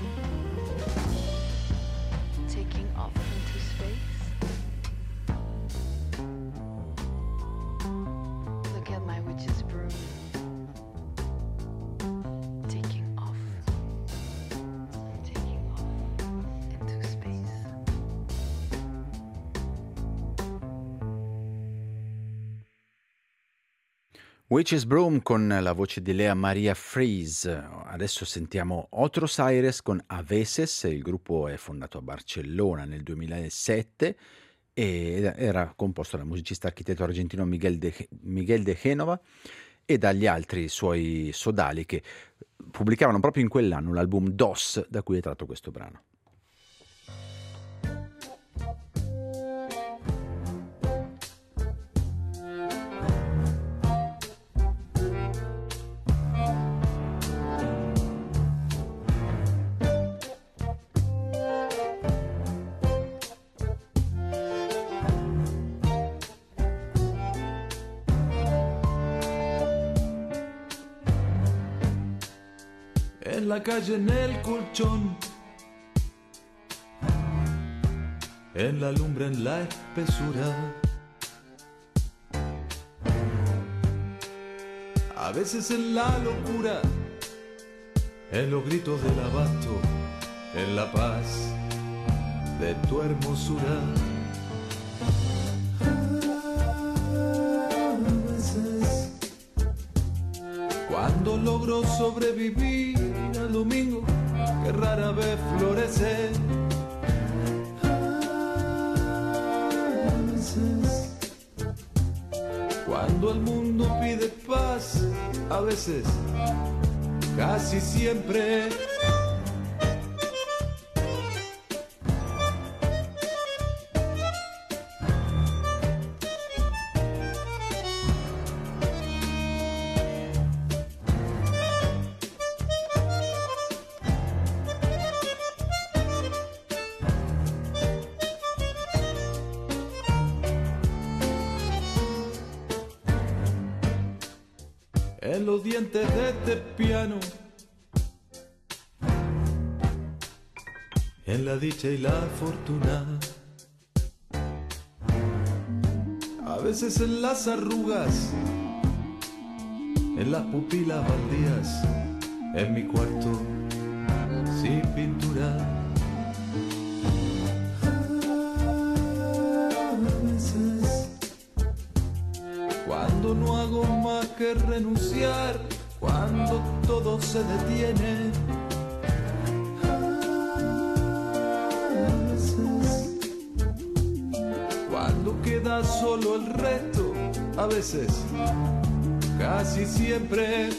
taking off into space. Look at my witch's broom, taking off. Taking off into space. Witch's Broom con la voce di Lea Maria Freeze. Adesso sentiamo Otros Aires con A Veces. Il gruppo è fondato a Barcellona nel duemilasette ed era composto dal musicista architetto argentino Miguel de, Miguel de Genova e dagli altri suoi sodali che pubblicavano proprio in quell'anno l'album Dos, da cui è tratto questo brano. En la calle, en el colchón, en la lumbre, en la espesura. A veces en la locura, en los gritos del abasto, en la paz de tu hermosura. A veces, cuando logro sobrevivir al domingo que rara vez florece. A veces, cuando el mundo pide paz, a veces, casi siempre. en los dientes de este piano, en la dicha y la fortuna, a veces en las arrugas, en las pupilas baldías, en mi cuarto sin pintura. A veces, cuando no hago más que renunciar, cuando todo se detiene, a veces, cuando queda solo el resto, a veces, casi siempre.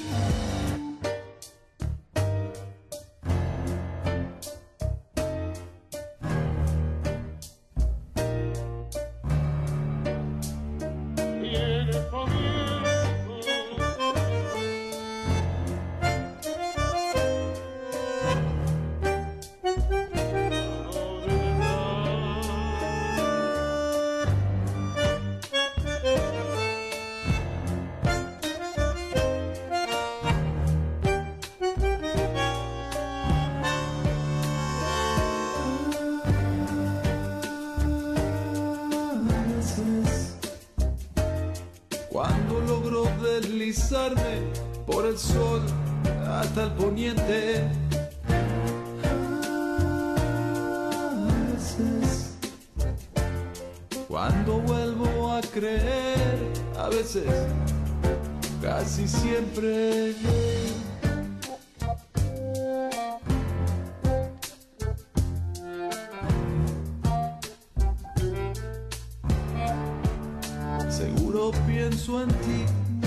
Cuando logro deslizarme por el sol hasta el poniente, a veces, cuando vuelvo a creer, a veces, casi siempre. Seguro pienso en ti,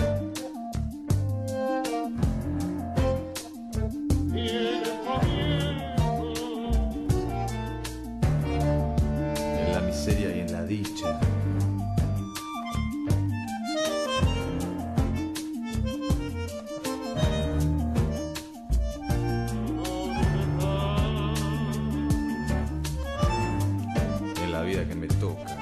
en la miseria y en la dicha. En la vida que me toca.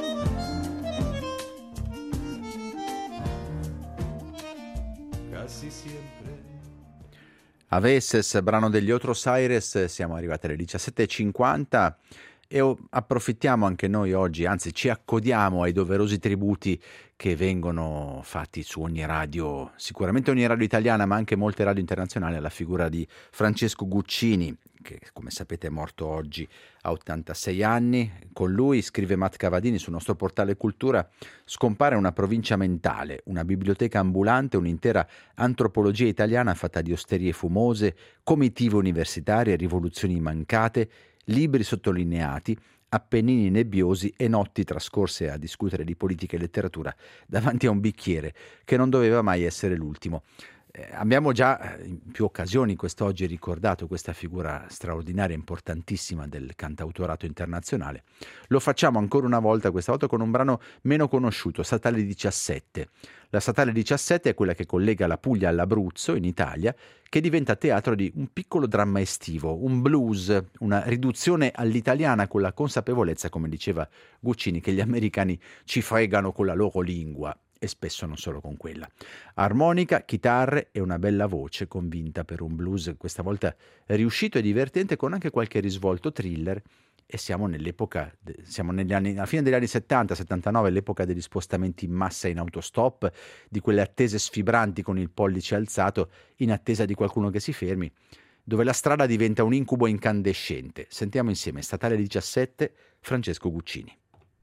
Casi sempre. A Veces, brano degli Otros Aires, siamo arrivati alle diciassette e cinquanta e o- approfittiamo anche noi oggi, anzi ci accodiamo ai doverosi tributi che vengono fatti su ogni radio, sicuramente ogni radio italiana ma anche molte radio internazionali, alla figura di Francesco Guccini, che come sapete è morto oggi a ottantasei anni. Con lui, scrive Matt Cavadini sul nostro portale Cultura, scompare una provincia mentale, una biblioteca ambulante, un'intera antropologia italiana fatta di osterie fumose, comitive universitarie, rivoluzioni mancate, libri sottolineati, Appennini nebbiosi e notti trascorse a discutere di politica e letteratura davanti a un bicchiere che non doveva mai essere l'ultimo. Eh, abbiamo già in più occasioni quest'oggi ricordato questa figura straordinaria, importantissima del cantautorato internazionale. Lo facciamo ancora una volta, questa volta con un brano meno conosciuto, Statale diciassette. La Statale diciassette è quella che collega la Puglia all'Abruzzo, in Italia, che diventa teatro di un piccolo dramma estivo, un blues, una riduzione all'italiana con la consapevolezza, come diceva Guccini, che gli americani ci fregano con la loro lingua. E spesso non solo con quella. Armonica, chitarre e una bella voce convinta per un blues questa volta riuscito e divertente, con anche qualche risvolto thriller. E siamo nell'epoca, siamo negli anni, alla fine degli anni settanta settantanove, l'epoca degli spostamenti in massa in autostop, di quelle attese sfibranti con il pollice alzato in attesa di qualcuno che si fermi, dove la strada diventa un incubo incandescente. Sentiamo insieme Statale diciassette, Francesco Guccini.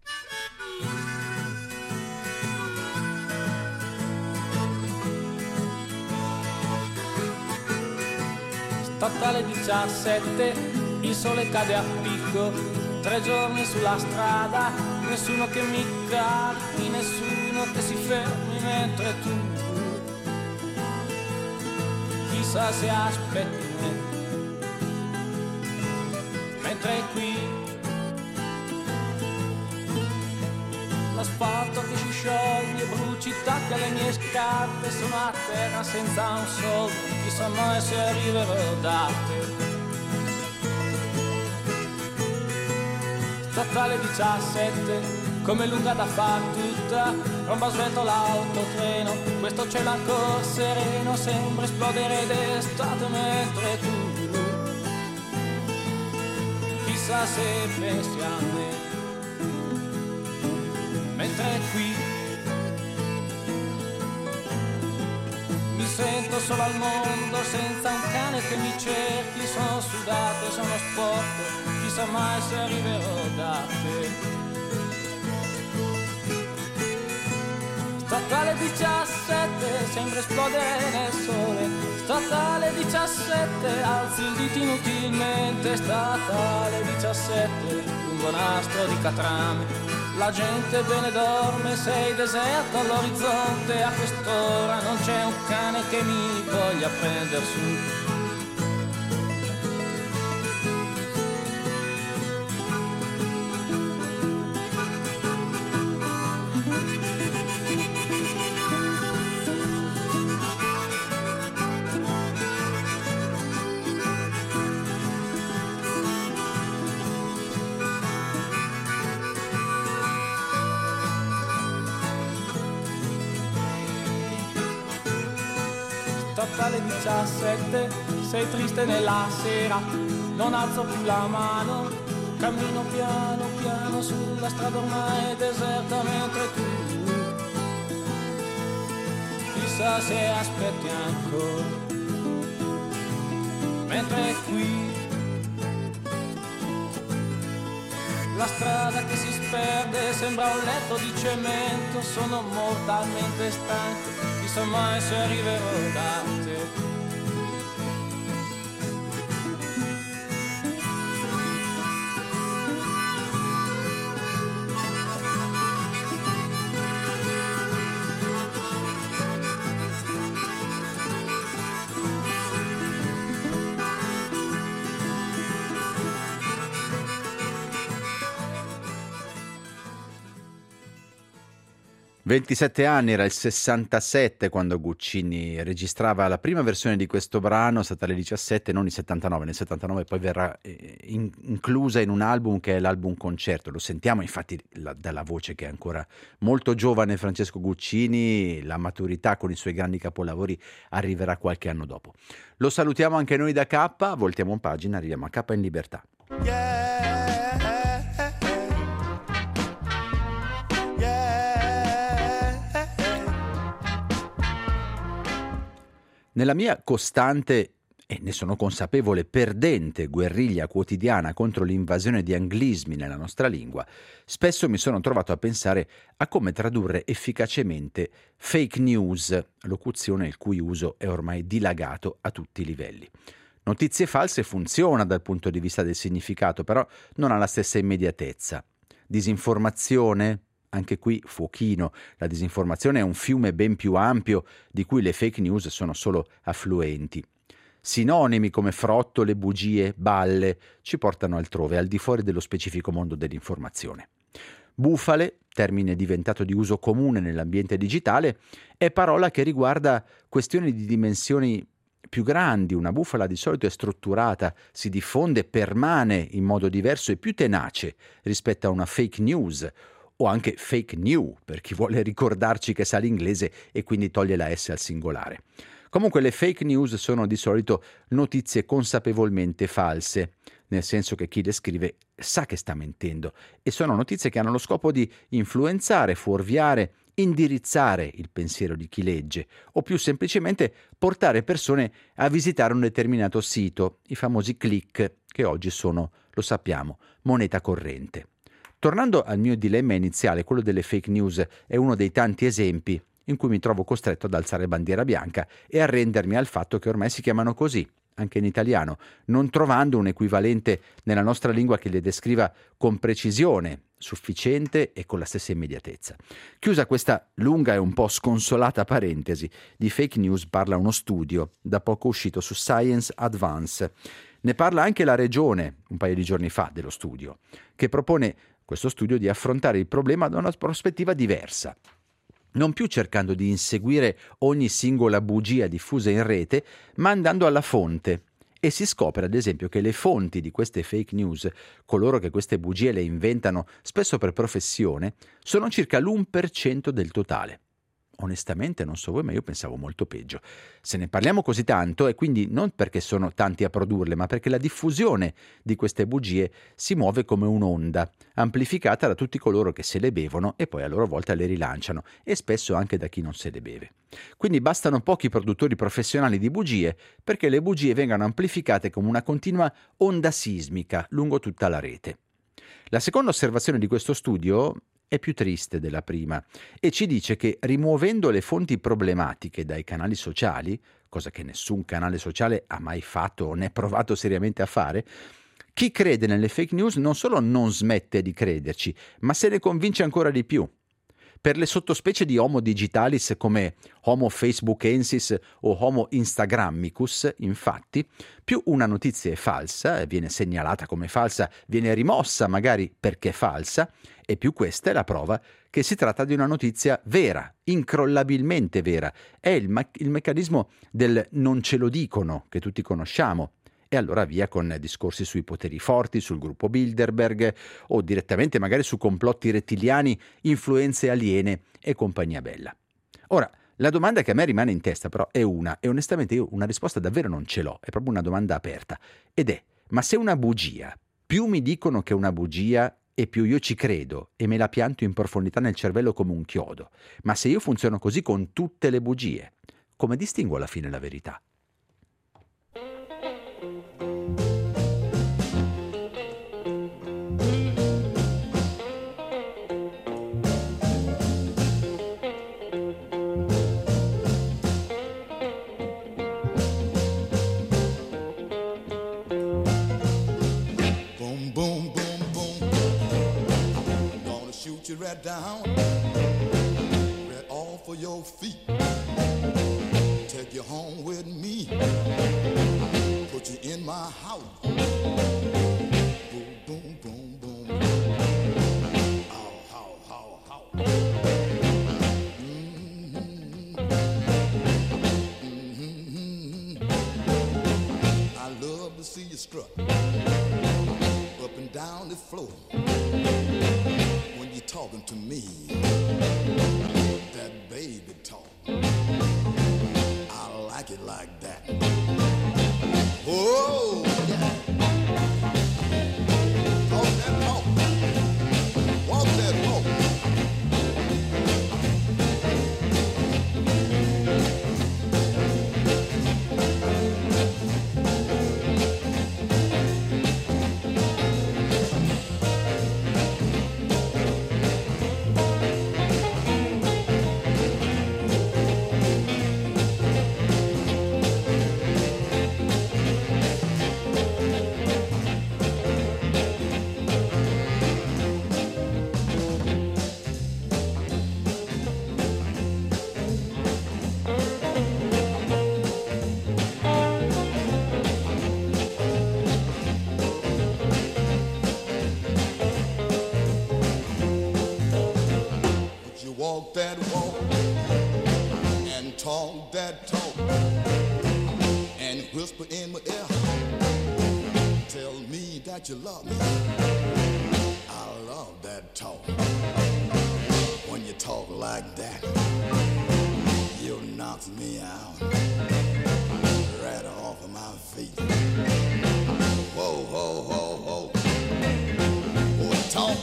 Statale diciassette, il sole cade a picco, tre giorni sulla strada, nessuno che mi carichi, nessuno che si fermi mentre tu, chissà se aspetti me, mentre qui l'asfalto che si scioglie, bruci, tacca le mie scarpe, sono a terra senza un soldo, chissà mai se arriverò da te. Statale diciassette, come lunga da far tutta, romba svelto l'autotreno, questo cielo ancora sereno sembra esplodere d'estate mentre tu, chissà se pensi a me, mentre qui mi sento solo al mondo senza un cane che mi cerchi, sono sudato e sono sporco, chissà mai se arriverò da te. Statale diciassette, sembra esplodere nel sole. Statale diciassette, alzi il dito inutilmente. Statale diciassette, lungo nastro di catrame. La gente bene dorme, sei deserto all'orizzonte. A quest'ora non c'è un cane che mi voglia prender su. Statale diciassette, sei triste nella sera, non alzo più la mano, cammino piano piano sulla strada ormai deserta mentre tu, chissà se aspetti ancora, mentre qui la strada che si sperde sembra un letto di cemento, sono mortalmente stanco, chissà mai se arriverò da te. ventisette anni, era il sessantasette quando Guccini registrava la prima versione di questo brano, Statale diciassette, non il settantanove, nel settantanove poi verrà eh, in, inclusa in un album che è l'album concerto, lo sentiamo infatti la, dalla voce che è ancora molto giovane Francesco Guccini, la maturità con i suoi grandi capolavori arriverà qualche anno dopo. Lo salutiamo anche noi da K, voltiamo pagina, arriviamo a K in libertà. Yeah. Nella mia costante, e ne sono consapevole, perdente guerriglia quotidiana contro l'invasione di anglismi nella nostra lingua, spesso mi sono trovato a pensare a come tradurre efficacemente fake news, locuzione il cui uso è ormai dilagato a tutti i livelli. Notizie false funziona dal punto di vista del significato, però non ha la stessa immediatezza. Disinformazione? Anche qui fuochino, la disinformazione è un fiume ben più ampio di cui le fake news sono solo affluenti. Sinonimi come frottole, bugie, balle ci portano altrove, al di fuori dello specifico mondo dell'informazione. Bufale, termine diventato di uso comune nell'ambiente digitale, è parola che riguarda questioni di dimensioni più grandi. Una bufala di solito è strutturata, si diffonde, permane in modo diverso e più tenace rispetto a una fake news, o anche fake new, per chi vuole ricordarci che sa l'inglese e quindi toglie la S al singolare. Comunque le fake news sono di solito notizie consapevolmente false, nel senso che chi le scrive sa che sta mentendo, e sono notizie che hanno lo scopo di influenzare, fuorviare, indirizzare il pensiero di chi legge, o più semplicemente portare persone a visitare un determinato sito, i famosi click, che oggi sono, lo sappiamo, moneta corrente. Tornando al mio dilemma iniziale, quello delle fake news è uno dei tanti esempi in cui mi trovo costretto ad alzare bandiera bianca e arrendermi al fatto che ormai si chiamano così, anche in italiano, non trovando un equivalente nella nostra lingua che le descriva con precisione sufficiente e con la stessa immediatezza. Chiusa questa lunga e un po' sconsolata parentesi, di fake news parla uno studio da poco uscito su Science Advance. Ne parla anche la Regione, un paio di giorni fa, dello studio, che propone questo studio di affrontare il problema da una prospettiva diversa, non più cercando di inseguire ogni singola bugia diffusa in rete, ma andando alla fonte. E si scopre ad esempio che le fonti di queste fake news, coloro che queste bugie le inventano spesso per professione, sono circa l'uno per cento del totale. onestamente non so voi, ma io pensavo molto peggio. Se ne parliamo così tanto è quindi non perché sono tanti a produrle, ma perché la diffusione di queste bugie si muove come un'onda, amplificata da tutti coloro che se le bevono e poi a loro volta le rilanciano, e spesso anche da chi non se le beve. Quindi bastano pochi produttori professionali di bugie perché le bugie vengano amplificate come una continua onda sismica lungo tutta la rete. La seconda osservazione di questo studio è più triste della prima e ci dice che rimuovendo le fonti problematiche dai canali sociali, cosa che nessun canale sociale ha mai fatto o ne è provato seriamente a fare, chi crede nelle fake news non solo non smette di crederci, ma se ne convince ancora di più. Per le sottospecie di Homo digitalis come Homo facebookensis o Homo instagrammicus, infatti, più una notizia è falsa, viene segnalata come falsa, viene rimossa magari perché è falsa, e più questa è la prova che si tratta di una notizia vera, incrollabilmente vera. È il, ma- il meccanismo del non ce lo dicono che tutti conosciamo. E allora via con discorsi sui poteri forti, sul gruppo Bilderberg o direttamente magari su complotti rettiliani, influenze aliene e compagnia bella. Ora, la domanda che a me rimane in testa però è una, e onestamente io una risposta davvero non ce l'ho, è proprio una domanda aperta, ed è: ma se una bugia, più mi dicono che è una bugia e più io ci credo e me la pianto in profondità nel cervello come un chiodo, ma se io funziono così con tutte le bugie, come distingo alla fine la verità? Right down, right off of your feet, take you home with me, put you in my house, boom, boom, boom, boom, how, how, how, how, mm-hmm. Mm-hmm. I love to see you strut up and down the floor. Talking to me, that baby talk, I like it like that. Oh, yeah. Talk that talk, walk that walk. Walk that walk and talk that talk and whisper in my ear, tell me that you love me. I love that talk. When you talk like that, you knock me out right off of my feet. Whoa, whoa, whoa, whoa. Oh, talk.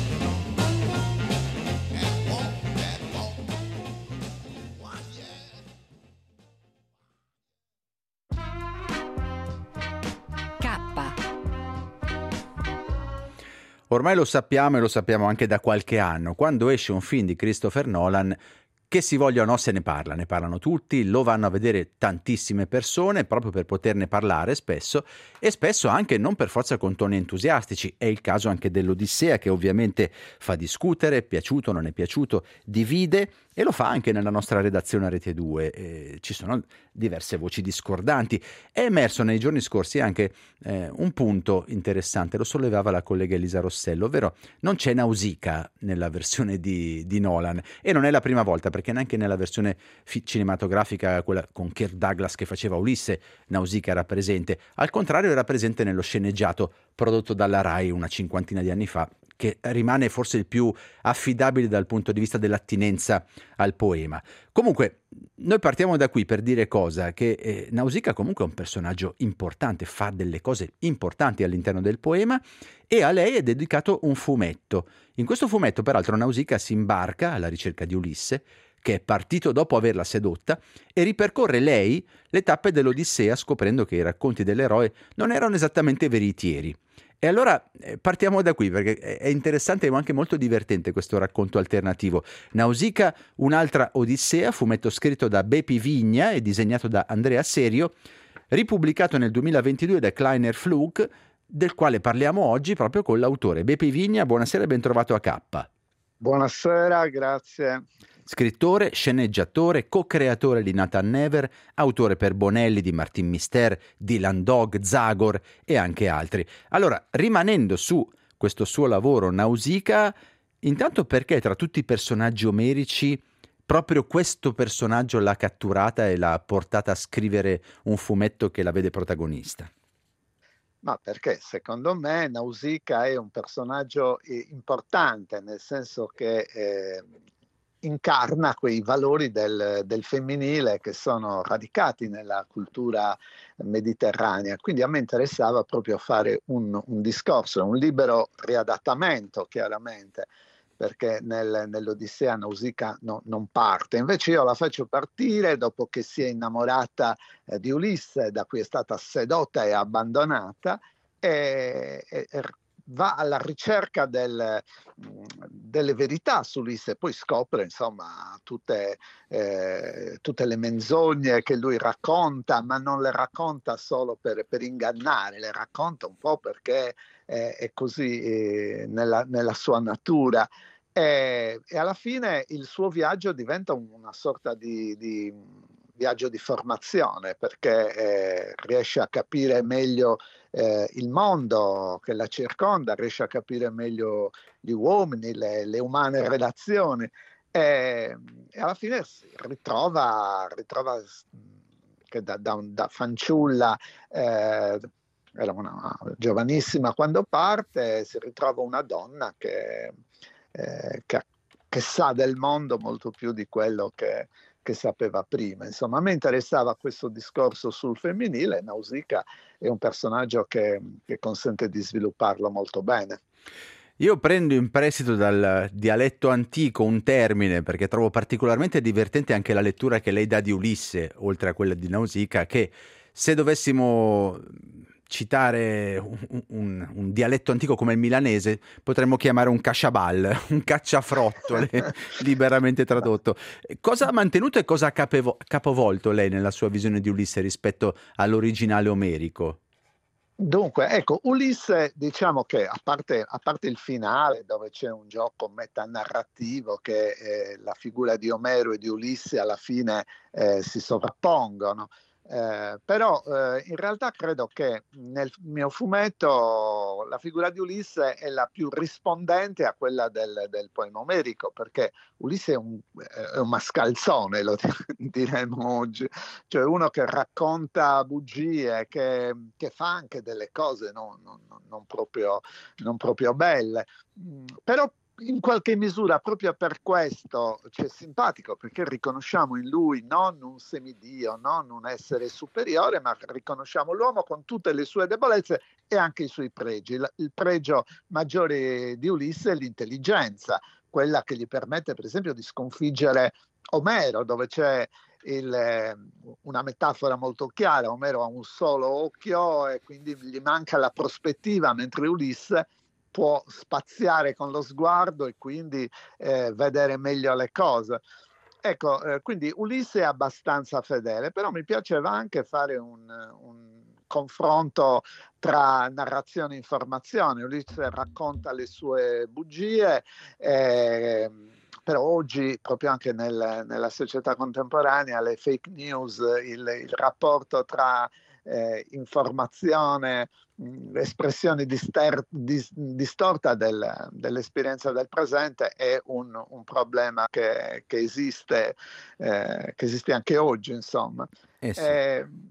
Ormai lo sappiamo e lo sappiamo anche da qualche anno. Quando esce un film di Christopher Nolan, che si voglia o no se ne parla, ne parlano tutti, lo vanno a vedere tantissime persone proprio per poterne parlare spesso, e spesso anche non per forza con toni entusiastici. È il caso anche dell'Odissea, che ovviamente fa discutere, è piaciuto, non è piaciuto, divide, e lo fa anche nella nostra redazione a Rete due. Eh, ci sono diverse voci discordanti. È emerso nei giorni scorsi anche eh, un punto interessante, lo sollevava la collega Elisa Rossello, ovvero non c'è Nausicaa nella versione di, di Nolan, e non è la prima volta, perché neanche nella versione fi- cinematografica, quella con Kirk Douglas che faceva Ulisse, Nausicaa era presente. Al contrario, era presente nello sceneggiato prodotto dalla Rai una cinquantina di anni fa, che rimane forse il più affidabile dal punto di vista dell'attinenza al poema. Comunque, noi partiamo da qui per dire cosa? Che eh, Nausicaa comunque è un personaggio importante, fa delle cose importanti all'interno del poema, e a lei è dedicato un fumetto. In questo fumetto, peraltro, Nausicaa si imbarca alla ricerca di Ulisse, che è partito dopo averla sedotta, e ripercorre lei le tappe dell'Odissea, scoprendo che i racconti dell'eroe non erano esattamente veritieri. E allora eh, partiamo da qui, perché è interessante e anche molto divertente questo racconto alternativo. Nausicaa, un'altra Odissea, fumetto scritto da Bepi Vigna e disegnato da Andrea Serio, ripubblicato nel duemilaventidue da Kleiner Flug, del quale parliamo oggi proprio con l'autore. Bepi Vigna, buonasera e ben trovato a K. Buonasera, grazie. Scrittore, sceneggiatore, co-creatore di Nathan Never, autore per Bonelli di Martin Mister, Dylan Dog, Zagor e anche altri. Allora, rimanendo su questo suo lavoro Nausicaa, intanto perché tra tutti i personaggi omerici proprio questo personaggio l'ha catturata e l'ha portata a scrivere un fumetto che la vede protagonista? Ma perché secondo me Nausicaa è un personaggio eh, importante, nel senso che eh, incarna quei valori del, del femminile che sono radicati nella cultura mediterranea. Quindi a me interessava proprio fare un, un discorso, un libero riadattamento chiaramente, perché nel, nell'Odissea Nausicaa no, non parte. Invece io la faccio partire dopo che si è innamorata eh, di Ulisse, da cui è stata sedotta e abbandonata, e, e, e va alla ricerca del, delle verità su Ulisse, poi scopre insomma tutte, eh, tutte le menzogne che lui racconta, ma non le racconta solo per, per ingannare, le racconta un po' perché eh, è così eh, nella, nella sua natura. E, e alla fine il suo viaggio diventa una sorta di, di viaggio di formazione, perché eh, riesce a capire meglio eh, il mondo che la circonda, riesce a capire meglio gli uomini, le, le umane relazioni, e, e alla fine si ritrova, ritrova che da, da, da fanciulla eh, era una giovanissima quando parte, si ritrova una donna che Eh, che, che sa del mondo molto più di quello che, che sapeva prima. Insomma, a me interessava questo discorso sul femminile. Nausicaa è un personaggio che, che consente di svilupparlo molto bene. Io prendo in prestito dal dialetto antico un termine, perché trovo particolarmente divertente anche la lettura che lei dà di Ulisse, oltre a quella di Nausicaa, che se dovessimo citare un, un, un dialetto antico come il milanese potremmo chiamare un cacciabal, un cacciafrottole, liberamente tradotto. Cosa ha mantenuto e cosa ha capevo- capovolto lei nella sua visione di Ulisse rispetto all'originale omerico? Dunque, ecco, Ulisse, diciamo che a parte, a parte il finale, dove c'è un gioco metanarrativo che eh, la figura di Omero e di Ulisse alla fine eh, si sovrappongono, Eh, però eh, in realtà credo che nel mio fumetto la figura di Ulisse è la più rispondente a quella del, del poema omerico, perché Ulisse è un, è un mascalzone, lo diremmo oggi, cioè uno che racconta bugie, che, che fa anche delle cose non, non, non, proprio, non proprio belle, mm, però in qualche misura proprio per questo ci è simpatico, perché riconosciamo in lui non un semidio, non un essere superiore, ma riconosciamo l'uomo con tutte le sue debolezze e anche i suoi pregi. Il, il pregio maggiore di Ulisse è l'intelligenza, quella che gli permette per esempio di sconfiggere Omero, dove c'è il, una metafora molto chiara. Omero ha un solo occhio e quindi gli manca la prospettiva, mentre Ulisse può spaziare con lo sguardo e quindi eh, vedere meglio le cose. Ecco, eh, quindi Ulisse è abbastanza fedele, però mi piaceva anche fare un, un confronto tra narrazione e informazione. Ulisse racconta le sue bugie, eh, però oggi, proprio anche nel, nella società contemporanea, le fake news, il, il rapporto tra eh, informazione, l'espressione dister- dis- distorta del, dell'esperienza del presente è un, un problema che, che esiste, eh, che esiste anche oggi, insomma. Eh sì. eh,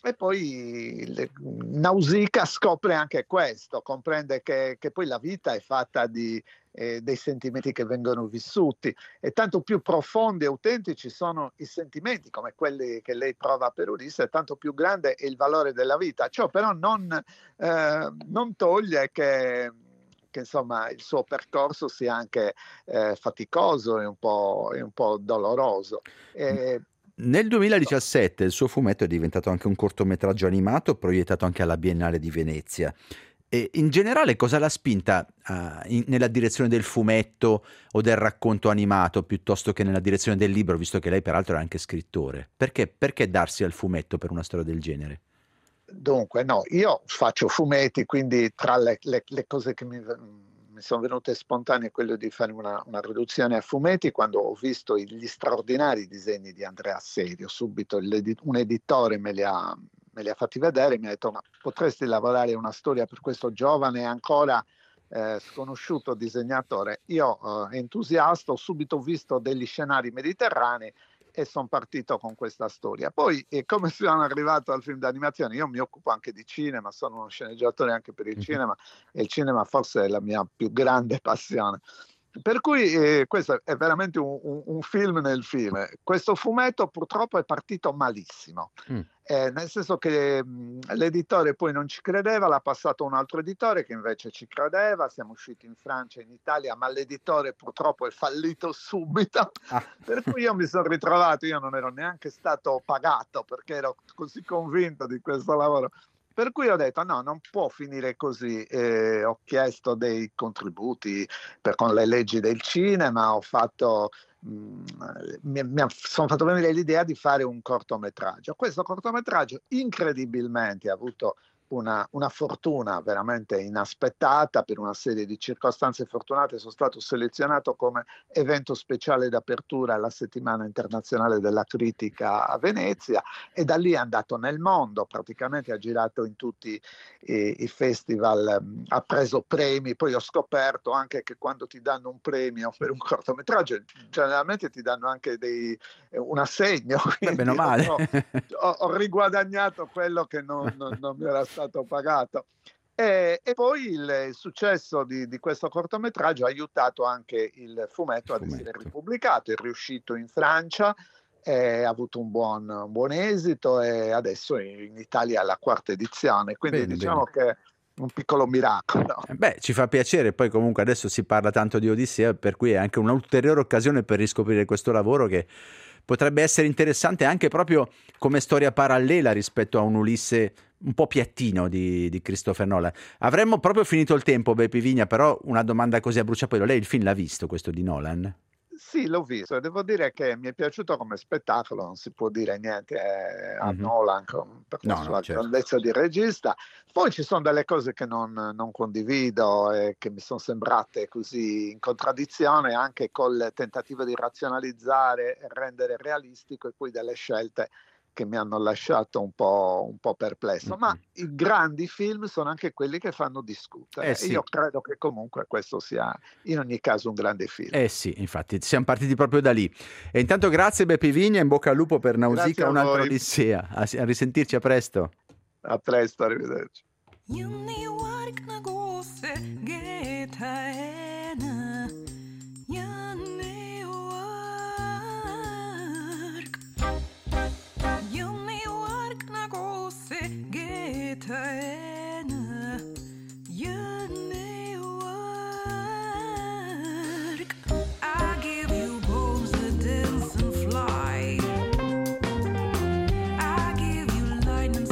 e poi le, Nausicaa scopre anche questo, comprende che, che poi la vita è fatta di, eh, dei sentimenti che vengono vissuti, e tanto più profondi e autentici sono i sentimenti come quelli che lei prova per Ulisse, tanto più grande è il valore della vita. Ciò però non, eh, non toglie che, che insomma il suo percorso sia anche eh, faticoso e un po', e un po' doloroso. E, Nel duemiladiciassette il suo fumetto è diventato anche un cortometraggio animato proiettato anche alla Biennale di Venezia. E in generale cosa l'ha spinta uh, in, nella direzione del fumetto o del racconto animato piuttosto che nella direzione del libro, visto che lei peraltro è anche scrittore? Perché, perché darsi al fumetto per una storia del genere? Dunque, no, io faccio fumetti, quindi tra le, le, le cose che mi, mi sono venute spontanee quello di fare una, una riduzione a fumetti, quando ho visto gli straordinari disegni di Andrea Serio, subito un editore me li ha, me li ha fatti vedere, mi ha detto: ma potresti lavorare una storia per questo giovane ancora eh, sconosciuto disegnatore? Io eh, entusiasta, ho subito visto degli scenari mediterranei e sono partito con questa storia. Poi eh, come sono arrivato al film d'animazione? Io mi occupo anche di cinema, sono uno sceneggiatore anche per il mm-hmm. cinema, e il cinema forse è la mia più grande passione. Per cui eh, questo è veramente un, un, un film nel film. Questo fumetto purtroppo è partito malissimo, mm. eh, nel senso che mh, l'editore poi non ci credeva, l'ha passato un altro editore che invece ci credeva, siamo usciti in Francia e in Italia, ma l'editore purtroppo è fallito subito, ah. per cui io mi sono ritrovato, io non ero neanche stato pagato perché ero così convinto di questo lavoro. Per cui ho detto no, non può finire così, eh, ho chiesto dei contributi per, con le leggi del cinema, ho fatto, mh, mi, mi sono fatto venire l'idea di fare un cortometraggio. Questo cortometraggio incredibilmente ha avuto una, una fortuna veramente inaspettata, per una serie di circostanze fortunate sono stato selezionato come evento speciale d'apertura alla settimana internazionale della critica a Venezia, e da lì è andato nel mondo, praticamente ha girato in tutti i, i festival, ha preso premi. Poi ho scoperto anche che quando ti danno un premio per un cortometraggio generalmente ti danno anche dei, un assegno. Meno male. Ho, ho, ho riguadagnato quello che non, non, non mi era stato pagato. E, e poi il, il successo di, di questo cortometraggio ha aiutato anche il fumetto ad essere ripubblicato, è riuscito in Francia, ha avuto un buon, un buon esito, e adesso in Italia è la quarta edizione, quindi bene, diciamo bene. che un piccolo miracolo. Beh, ci fa piacere. Poi comunque adesso si parla tanto di Odissea, per cui è anche un'ulteriore occasione per riscoprire questo lavoro che potrebbe essere interessante anche proprio come storia parallela rispetto a un Ulisse un po' piattino di, di Christopher Nolan. Avremmo proprio finito il tempo, Bepi Vigna, però una domanda così a bruciapelo: lei il film l'ha visto, questo di Nolan? Sì, l'ho visto, e devo dire che mi è piaciuto come spettacolo, non si può dire niente eh, a mm-hmm. Nolan per la no, sua no, certo. grandezza di regista. Poi ci sono delle cose che non, non condivido e che mi sono sembrate così in contraddizione anche col tentativo di razionalizzare e rendere realistico, e poi delle scelte che mi hanno lasciato un po', un po' perplesso, mm-hmm. ma i grandi film sono anche quelli che fanno discutere. Eh sì. Io credo che comunque questo sia in ogni caso un grande film. Eh sì, infatti siamo partiti proprio da lì. E intanto grazie Bepi Vigna, in bocca al lupo per Nausicaa, un'altra Odissea. A, a risentirci, a presto. A presto, arrivederci.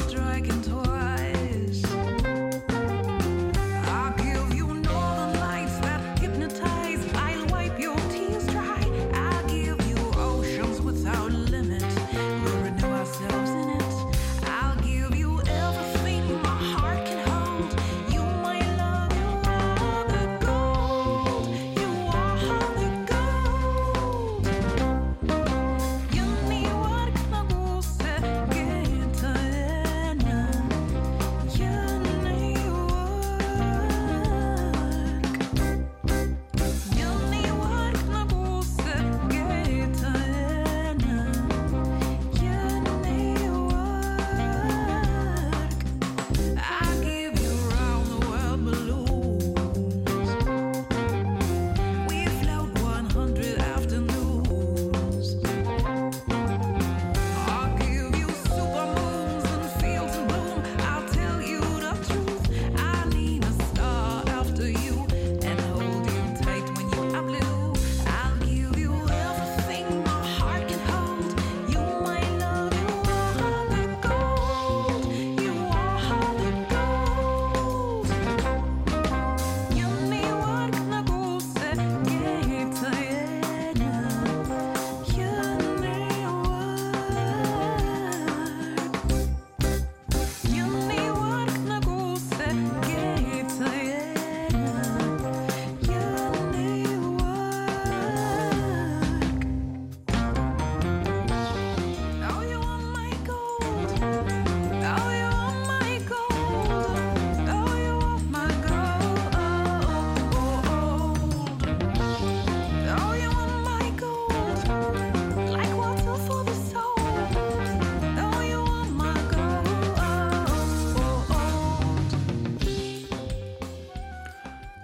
I'll give you northern lights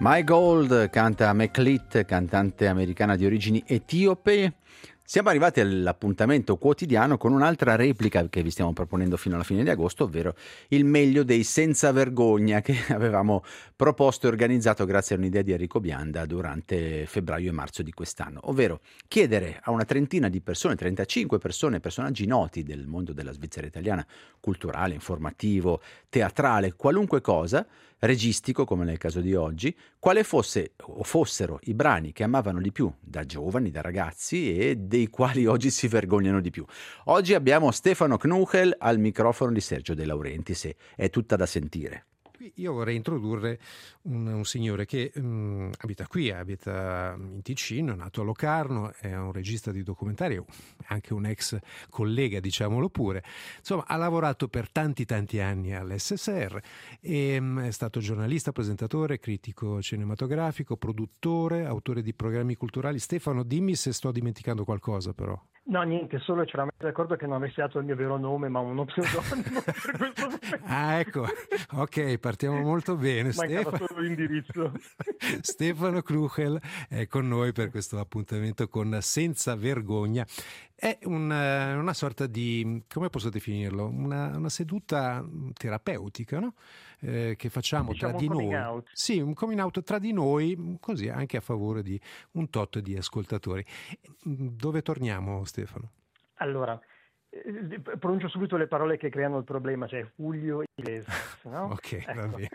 My Gold canta McLeod, cantante americana di origini etiope. Siamo arrivati all'appuntamento quotidiano con un'altra replica che vi stiamo proponendo fino alla fine di agosto, ovvero il meglio dei senza vergogna che avevamo proposto e organizzato grazie a un'idea di Enrico Bianda durante febbraio e marzo di quest'anno, ovvero chiedere a una trentina di persone, trentacinque persone, personaggi noti del mondo della Svizzera italiana, culturale, informativo, teatrale, qualunque cosa, registico come nel caso di oggi, quale fosse o fossero i brani che amavano di più da giovani, da ragazzi e dei quali oggi si vergognano di più. Oggi abbiamo Stefano Knuchel al microfono di Sergio De Laurentiis e è tutta da sentire. Io vorrei introdurre un, un signore che um, abita qui, abita in Ticino, è nato a Locarno, è un regista di documentari, anche un ex collega, diciamolo pure. Insomma, ha lavorato per tanti tanti anni all'S S R, e, um, è stato giornalista, presentatore, critico cinematografico, produttore, autore di programmi culturali. Stefano, dimmi se sto dimenticando qualcosa però. No, niente, solo ci eravamo d'accordo che non avessi dato il mio vero nome, ma uno pseudonimo per questo momento. Ah, ecco, ok, partiamo molto bene. Mancava Stefano... solo l'indirizzo. Stefano Knuchel è con noi per questo appuntamento con Senza Vergogna. È una, una sorta di, come posso definirlo, una, una seduta terapeutica, no? Eh, che facciamo diciamo tra di un coming noi. out. Sì, un coming out tra di noi, così anche a favore di un tot di ascoltatori. Dove torniamo, Stefano? Allora, eh, pronuncio subito le parole che creano il problema, cioè Julio Iglesias, no? Ok, ecco. va bene.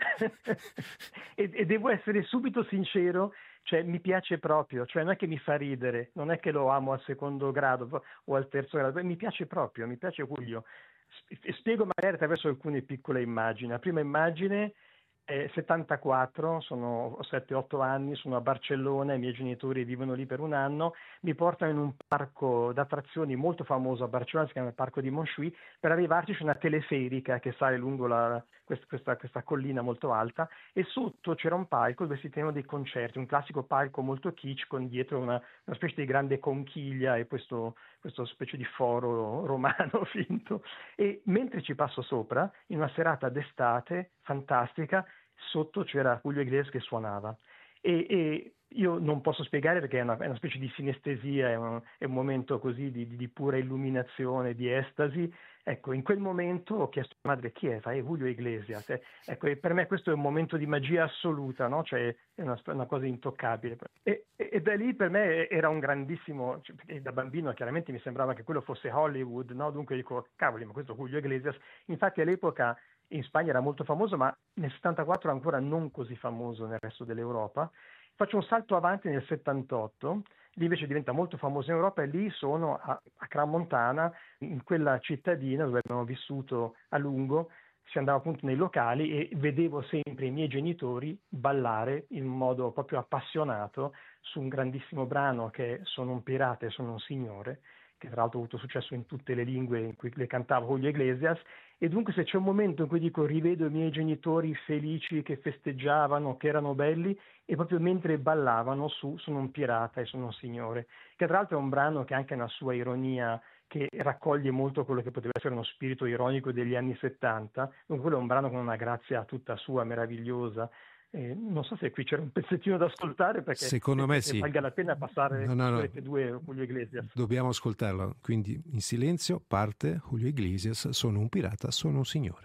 e, e devo essere subito sincero, cioè mi piace proprio, cioè non è che mi fa ridere, non è che lo amo al secondo grado o al terzo grado, mi piace proprio, mi piace Julio. Spiego magari attraverso alcune piccole immagini. La prima immagine è settantaquattro, sono sette otto anni, sono a Barcellona, i miei genitori vivono lì per un anno, mi portano in un parco d'attrazioni molto famoso a Barcellona, si chiama il Parco di Montjuïc. Per arrivarci c'è una teleferica che sale lungo la, questa, questa, questa collina molto alta, e sotto c'era un palco dove si tenevano dei concerti, un classico palco molto kitsch con dietro una, una specie di grande conchiglia e questo, questo specie di foro romano finto. E mentre ci passo sopra, in una serata d'estate fantastica, sotto c'era Julio Iglesias che suonava. E, e io non posso spiegare perché è una, è una specie di sinestesia, è un, è un momento così di, di, di pura illuminazione, di estasi. Ecco, in quel momento ho chiesto a mia madre chi è, fa, è Julio Iglesias. E, ecco, e per me questo è un momento di magia assoluta, no? Cioè è una, una cosa intoccabile. E, e, e da lì per me era un grandissimo, cioè, perché da bambino chiaramente mi sembrava che quello fosse Hollywood, no? Dunque dico, cavoli, ma questo Julio Iglesias. Infatti all'epoca in Spagna era molto famoso, ma nel settantaquattro ancora non così famoso nel resto dell'Europa. Faccio un salto avanti nel settantotto, lì invece diventa molto famoso in Europa, e lì sono a, a Crans-Montana, in quella cittadina dove abbiamo vissuto a lungo. Si andava appunto nei locali e vedevo sempre i miei genitori ballare in modo proprio appassionato su un grandissimo brano che è Sono un pirata e sono un signore, che tra l'altro ha avuto successo in tutte le lingue in cui le cantava Julio Iglesias. E dunque se c'è un momento in cui dico rivedo i miei genitori felici che festeggiavano, che erano belli, e proprio mentre ballavano su Sono un pirata e sono un signore, che tra l'altro è un brano che anche ha una sua ironia, che raccoglie molto quello che poteva essere uno spirito ironico degli anni settanta. Dunque quello è un brano con una grazia tutta sua, meravigliosa. Eh, non so se qui c'era un pezzettino da ascoltare, perché secondo me sì, valga la pena passare no, no, no. queste due Julio Iglesias. Dobbiamo ascoltarlo, quindi in silenzio parte Julio Iglesias, Sono un pirata, sono un signore.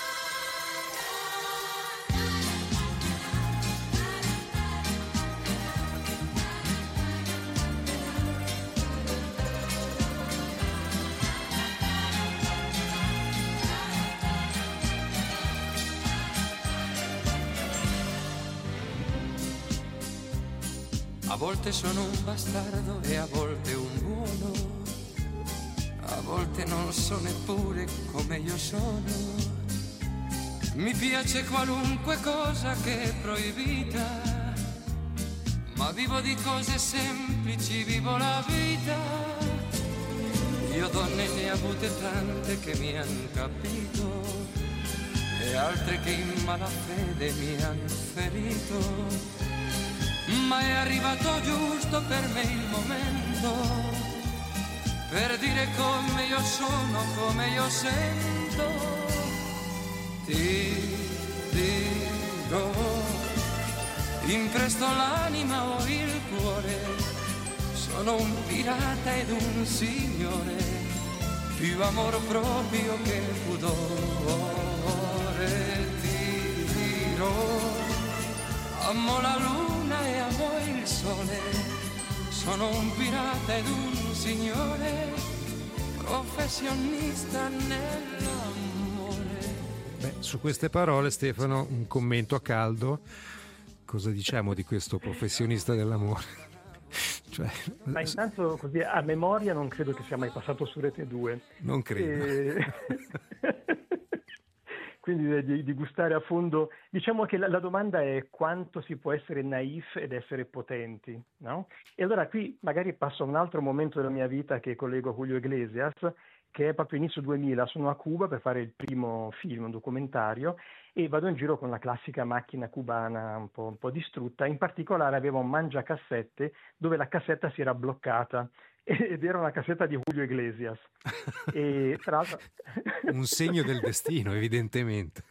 A volte sono un bastardo e a volte un buono, a volte non so neppure come io sono. Mi piace qualunque cosa che è proibita, ma vivo di cose semplici, vivo la vita. Io donne ne ho avute tante che mi han capito, e altre che in malafede mi han ferito. Ma è arrivato giusto per me il momento, per dire come io sono, come io sento. Ti dirò impresto l'anima o il cuore, sono un pirata ed un signore, più amor proprio che pudore. Ti dirò, amo la luna e amo il sole, sono un pirata ed un signore, professionista nell'amore. Beh, su queste parole, Stefano, un commento a caldo. Cosa diciamo di questo professionista dell'amore? Cioè, ma intanto così a memoria non credo che sia mai passato su Rete due. Non credo. E... quindi di, di gustare a fondo. Diciamo che la, la domanda è quanto si può essere naif ed essere potenti, no? E allora qui magari passo a un altro momento della mia vita che collego a Julio Iglesias, che è proprio inizio duemila. Sono a Cuba per fare il primo film, un documentario, e vado in giro con la classica macchina cubana un po', un po' distrutta. In particolare avevo un mangiacassette dove la cassetta si era bloccata ed era una cassetta di Julio Iglesias. E tra l'altro... un segno del destino, evidentemente.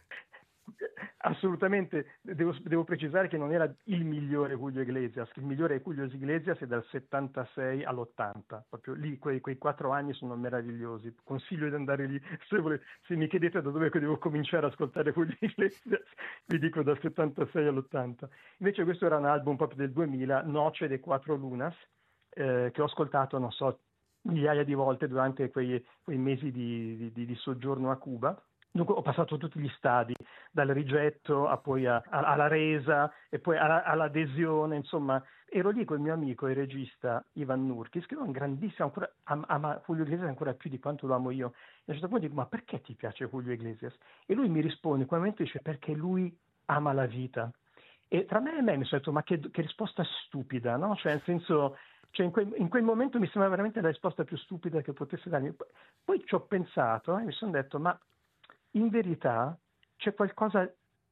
Assolutamente, devo, devo precisare che non era il migliore Julio Iglesias, il migliore Julio Iglesias è dal settantasei all'ottanta, proprio lì quei, quei quattro anni sono meravigliosi, consiglio di andare lì, se, vole, se mi chiedete da dove devo cominciare ad ascoltare Julio Iglesias, vi dico dal settantasei all'ottanta. Invece questo era un album proprio del duemila, Noche de Cuatro Lunas, eh, che ho ascoltato, non so, migliaia di volte durante quei, quei mesi di, di, di soggiorno a Cuba. Dunque ho passato tutti gli stadi, dal rigetto a poi a, a, alla resa e poi alla, all'adesione, insomma ero lì con il mio amico e regista Ivan Nurkis, che è un grandissimo, ancora, ama, ama Julio Iglesias ancora più di quanto lo amo io. E a un certo punto dico, ma perché ti piace Julio Iglesias? E lui mi risponde, in quel momento dice, perché lui ama la vita. E tra me e me mi sono detto, ma che, che risposta stupida, no? Cioè nel senso... Cioè in, quel, in quel momento mi sembra veramente la risposta più stupida che potesse darmi. Poi ci ho pensato e eh, mi sono detto, ma in verità c'è qualcosa,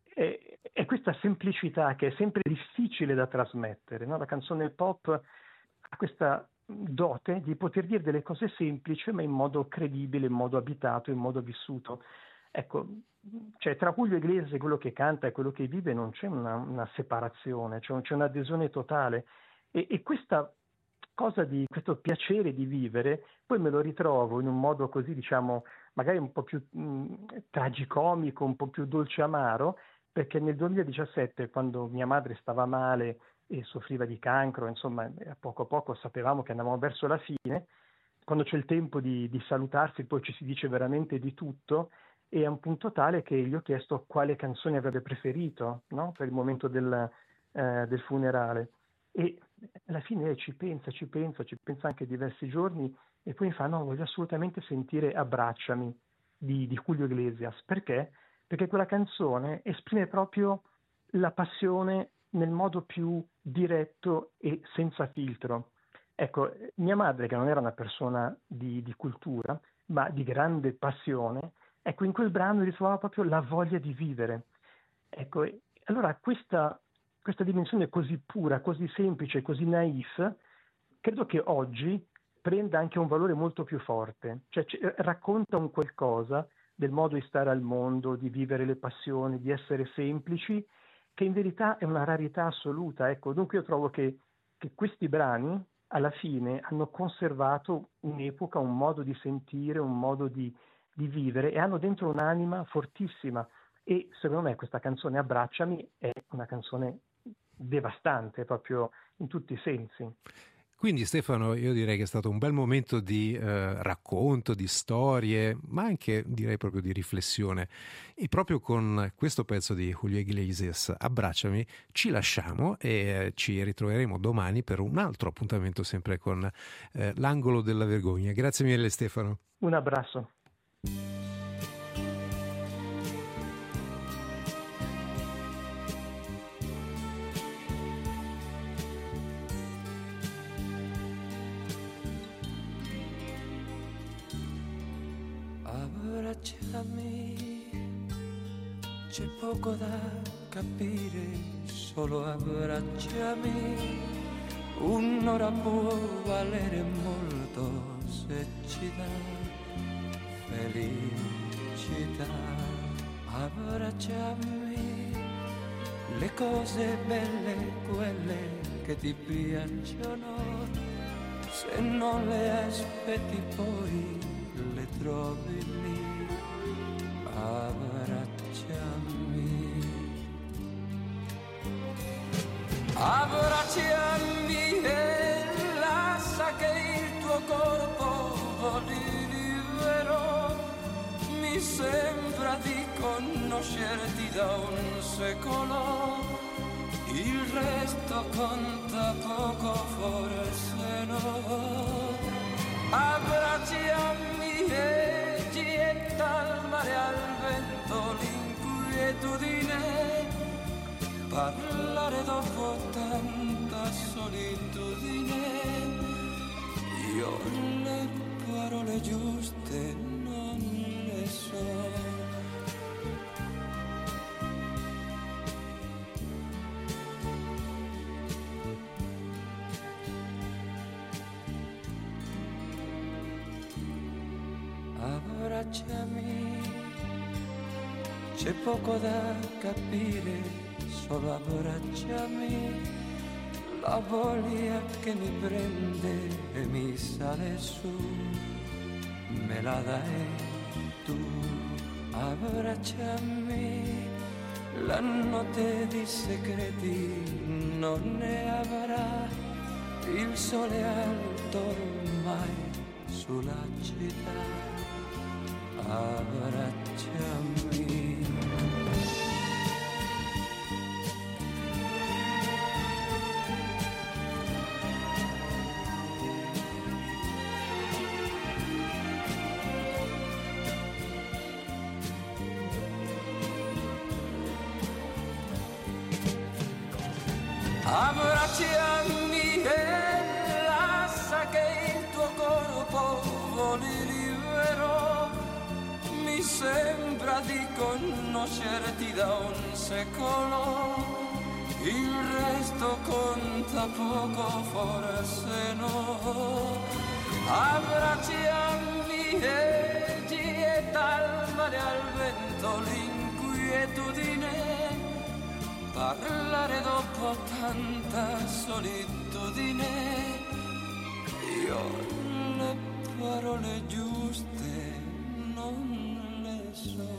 è, è questa semplicità che è sempre difficile da trasmettere, no? La canzone pop ha questa dote di poter dire delle cose semplici ma in modo credibile, in modo abitato, in modo vissuto. Ecco, cioè tra Julio Iglesias e quello che canta e quello che vive non c'è una, una separazione, cioè c'è un'adesione totale e, e questa cosa di questo piacere di vivere, poi me lo ritrovo in un modo così, diciamo, magari un po' più mh, tragicomico, un po' più dolce amaro, perché nel duemiladiciassette, quando mia madre stava male e soffriva di cancro, insomma, a poco a poco sapevamo che andavamo verso la fine, quando c'è il tempo di, di salutarsi, poi ci si dice veramente di tutto, e a un punto tale che gli ho chiesto quale canzone avrebbe preferito, no? Per il momento del, eh, del funerale. E alla fine lei ci pensa, ci pensa, ci pensa anche diversi giorni e poi mi fa no, voglio assolutamente sentire Abbracciami di, di Julio Iglesias. Perché? Perché quella canzone esprime proprio la passione nel modo più diretto e senza filtro. Ecco, mia madre, che non era una persona di, di cultura, ma di grande passione, ecco, in quel brano ritrovava proprio la voglia di vivere. Ecco, allora questa... questa dimensione così pura, così semplice, così naif, credo che oggi prenda anche un valore molto più forte, cioè racconta un qualcosa del modo di stare al mondo, di vivere le passioni, di essere semplici, che in verità è una rarità assoluta. Ecco, dunque io trovo che, che questi brani alla fine hanno conservato un'epoca, un modo di sentire, un modo di, di vivere e hanno dentro un'anima fortissima. E secondo me questa canzone Abbracciami è una canzone devastante proprio in tutti i sensi. Quindi Stefano, io direi che è stato un bel momento di eh, racconto, di storie, ma anche direi proprio di riflessione. E proprio con questo pezzo di Julio Iglesias, Abbracciami, ci lasciamo e eh, ci ritroveremo domani per un altro appuntamento sempre con eh, l'angolo della vergogna. Grazie mille Stefano. Un abbraccio. Abbracciami, c'è poco da capire, solo abbracciami, un'ora può valere molto se ci dà felicità. Abbracciami, le cose belle, quelle che ti piacciono, se non le aspetti poi le trovi lì. Abbracciami, abbracciami e lascia che il tuo corpo voli libero. Mi sembra di conoscerti da un secolo, il resto conta poco, forse no. Abbracciami e getta al mare, al vento, l'inquietudine. Parlare dopo tanta solitudine, io le parole giuste non le so. Abbracciami, c'è poco da capire, solo abbracciami, la voglia che mi prende e mi sale su, me la dai tu. Abbracciami, la notte di segreti non ne avrà, il sole alto ormai sulla città. Abbracciami. Abbracciami e lascia che il tuo corpo voli libero. Mi sembra di conoscerti da un secolo, il resto conta poco, forse no. Abbracciami e getta al mare, al vento, l'inquietudine. Parlare dopo tanta solitudine, io le parole giuste non le so.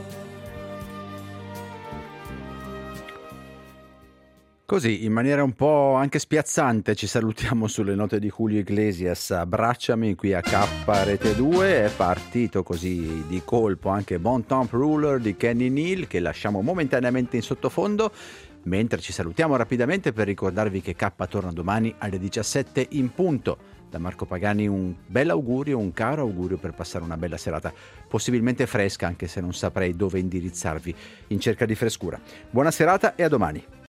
Così, in maniera un po' anche spiazzante, ci salutiamo sulle note di Julio Iglesias. Abbracciami qui a K Rete due. È partito così di colpo anche Bon Temps Ruler di Kenny Neal, che lasciamo momentaneamente in sottofondo, mentre ci salutiamo rapidamente per ricordarvi che K torna domani alle diciassette in punto. Da Marco Pagani un bel augurio, un caro augurio per passare una bella serata, possibilmente fresca, anche se non saprei dove indirizzarvi in cerca di frescura. Buona serata e a domani.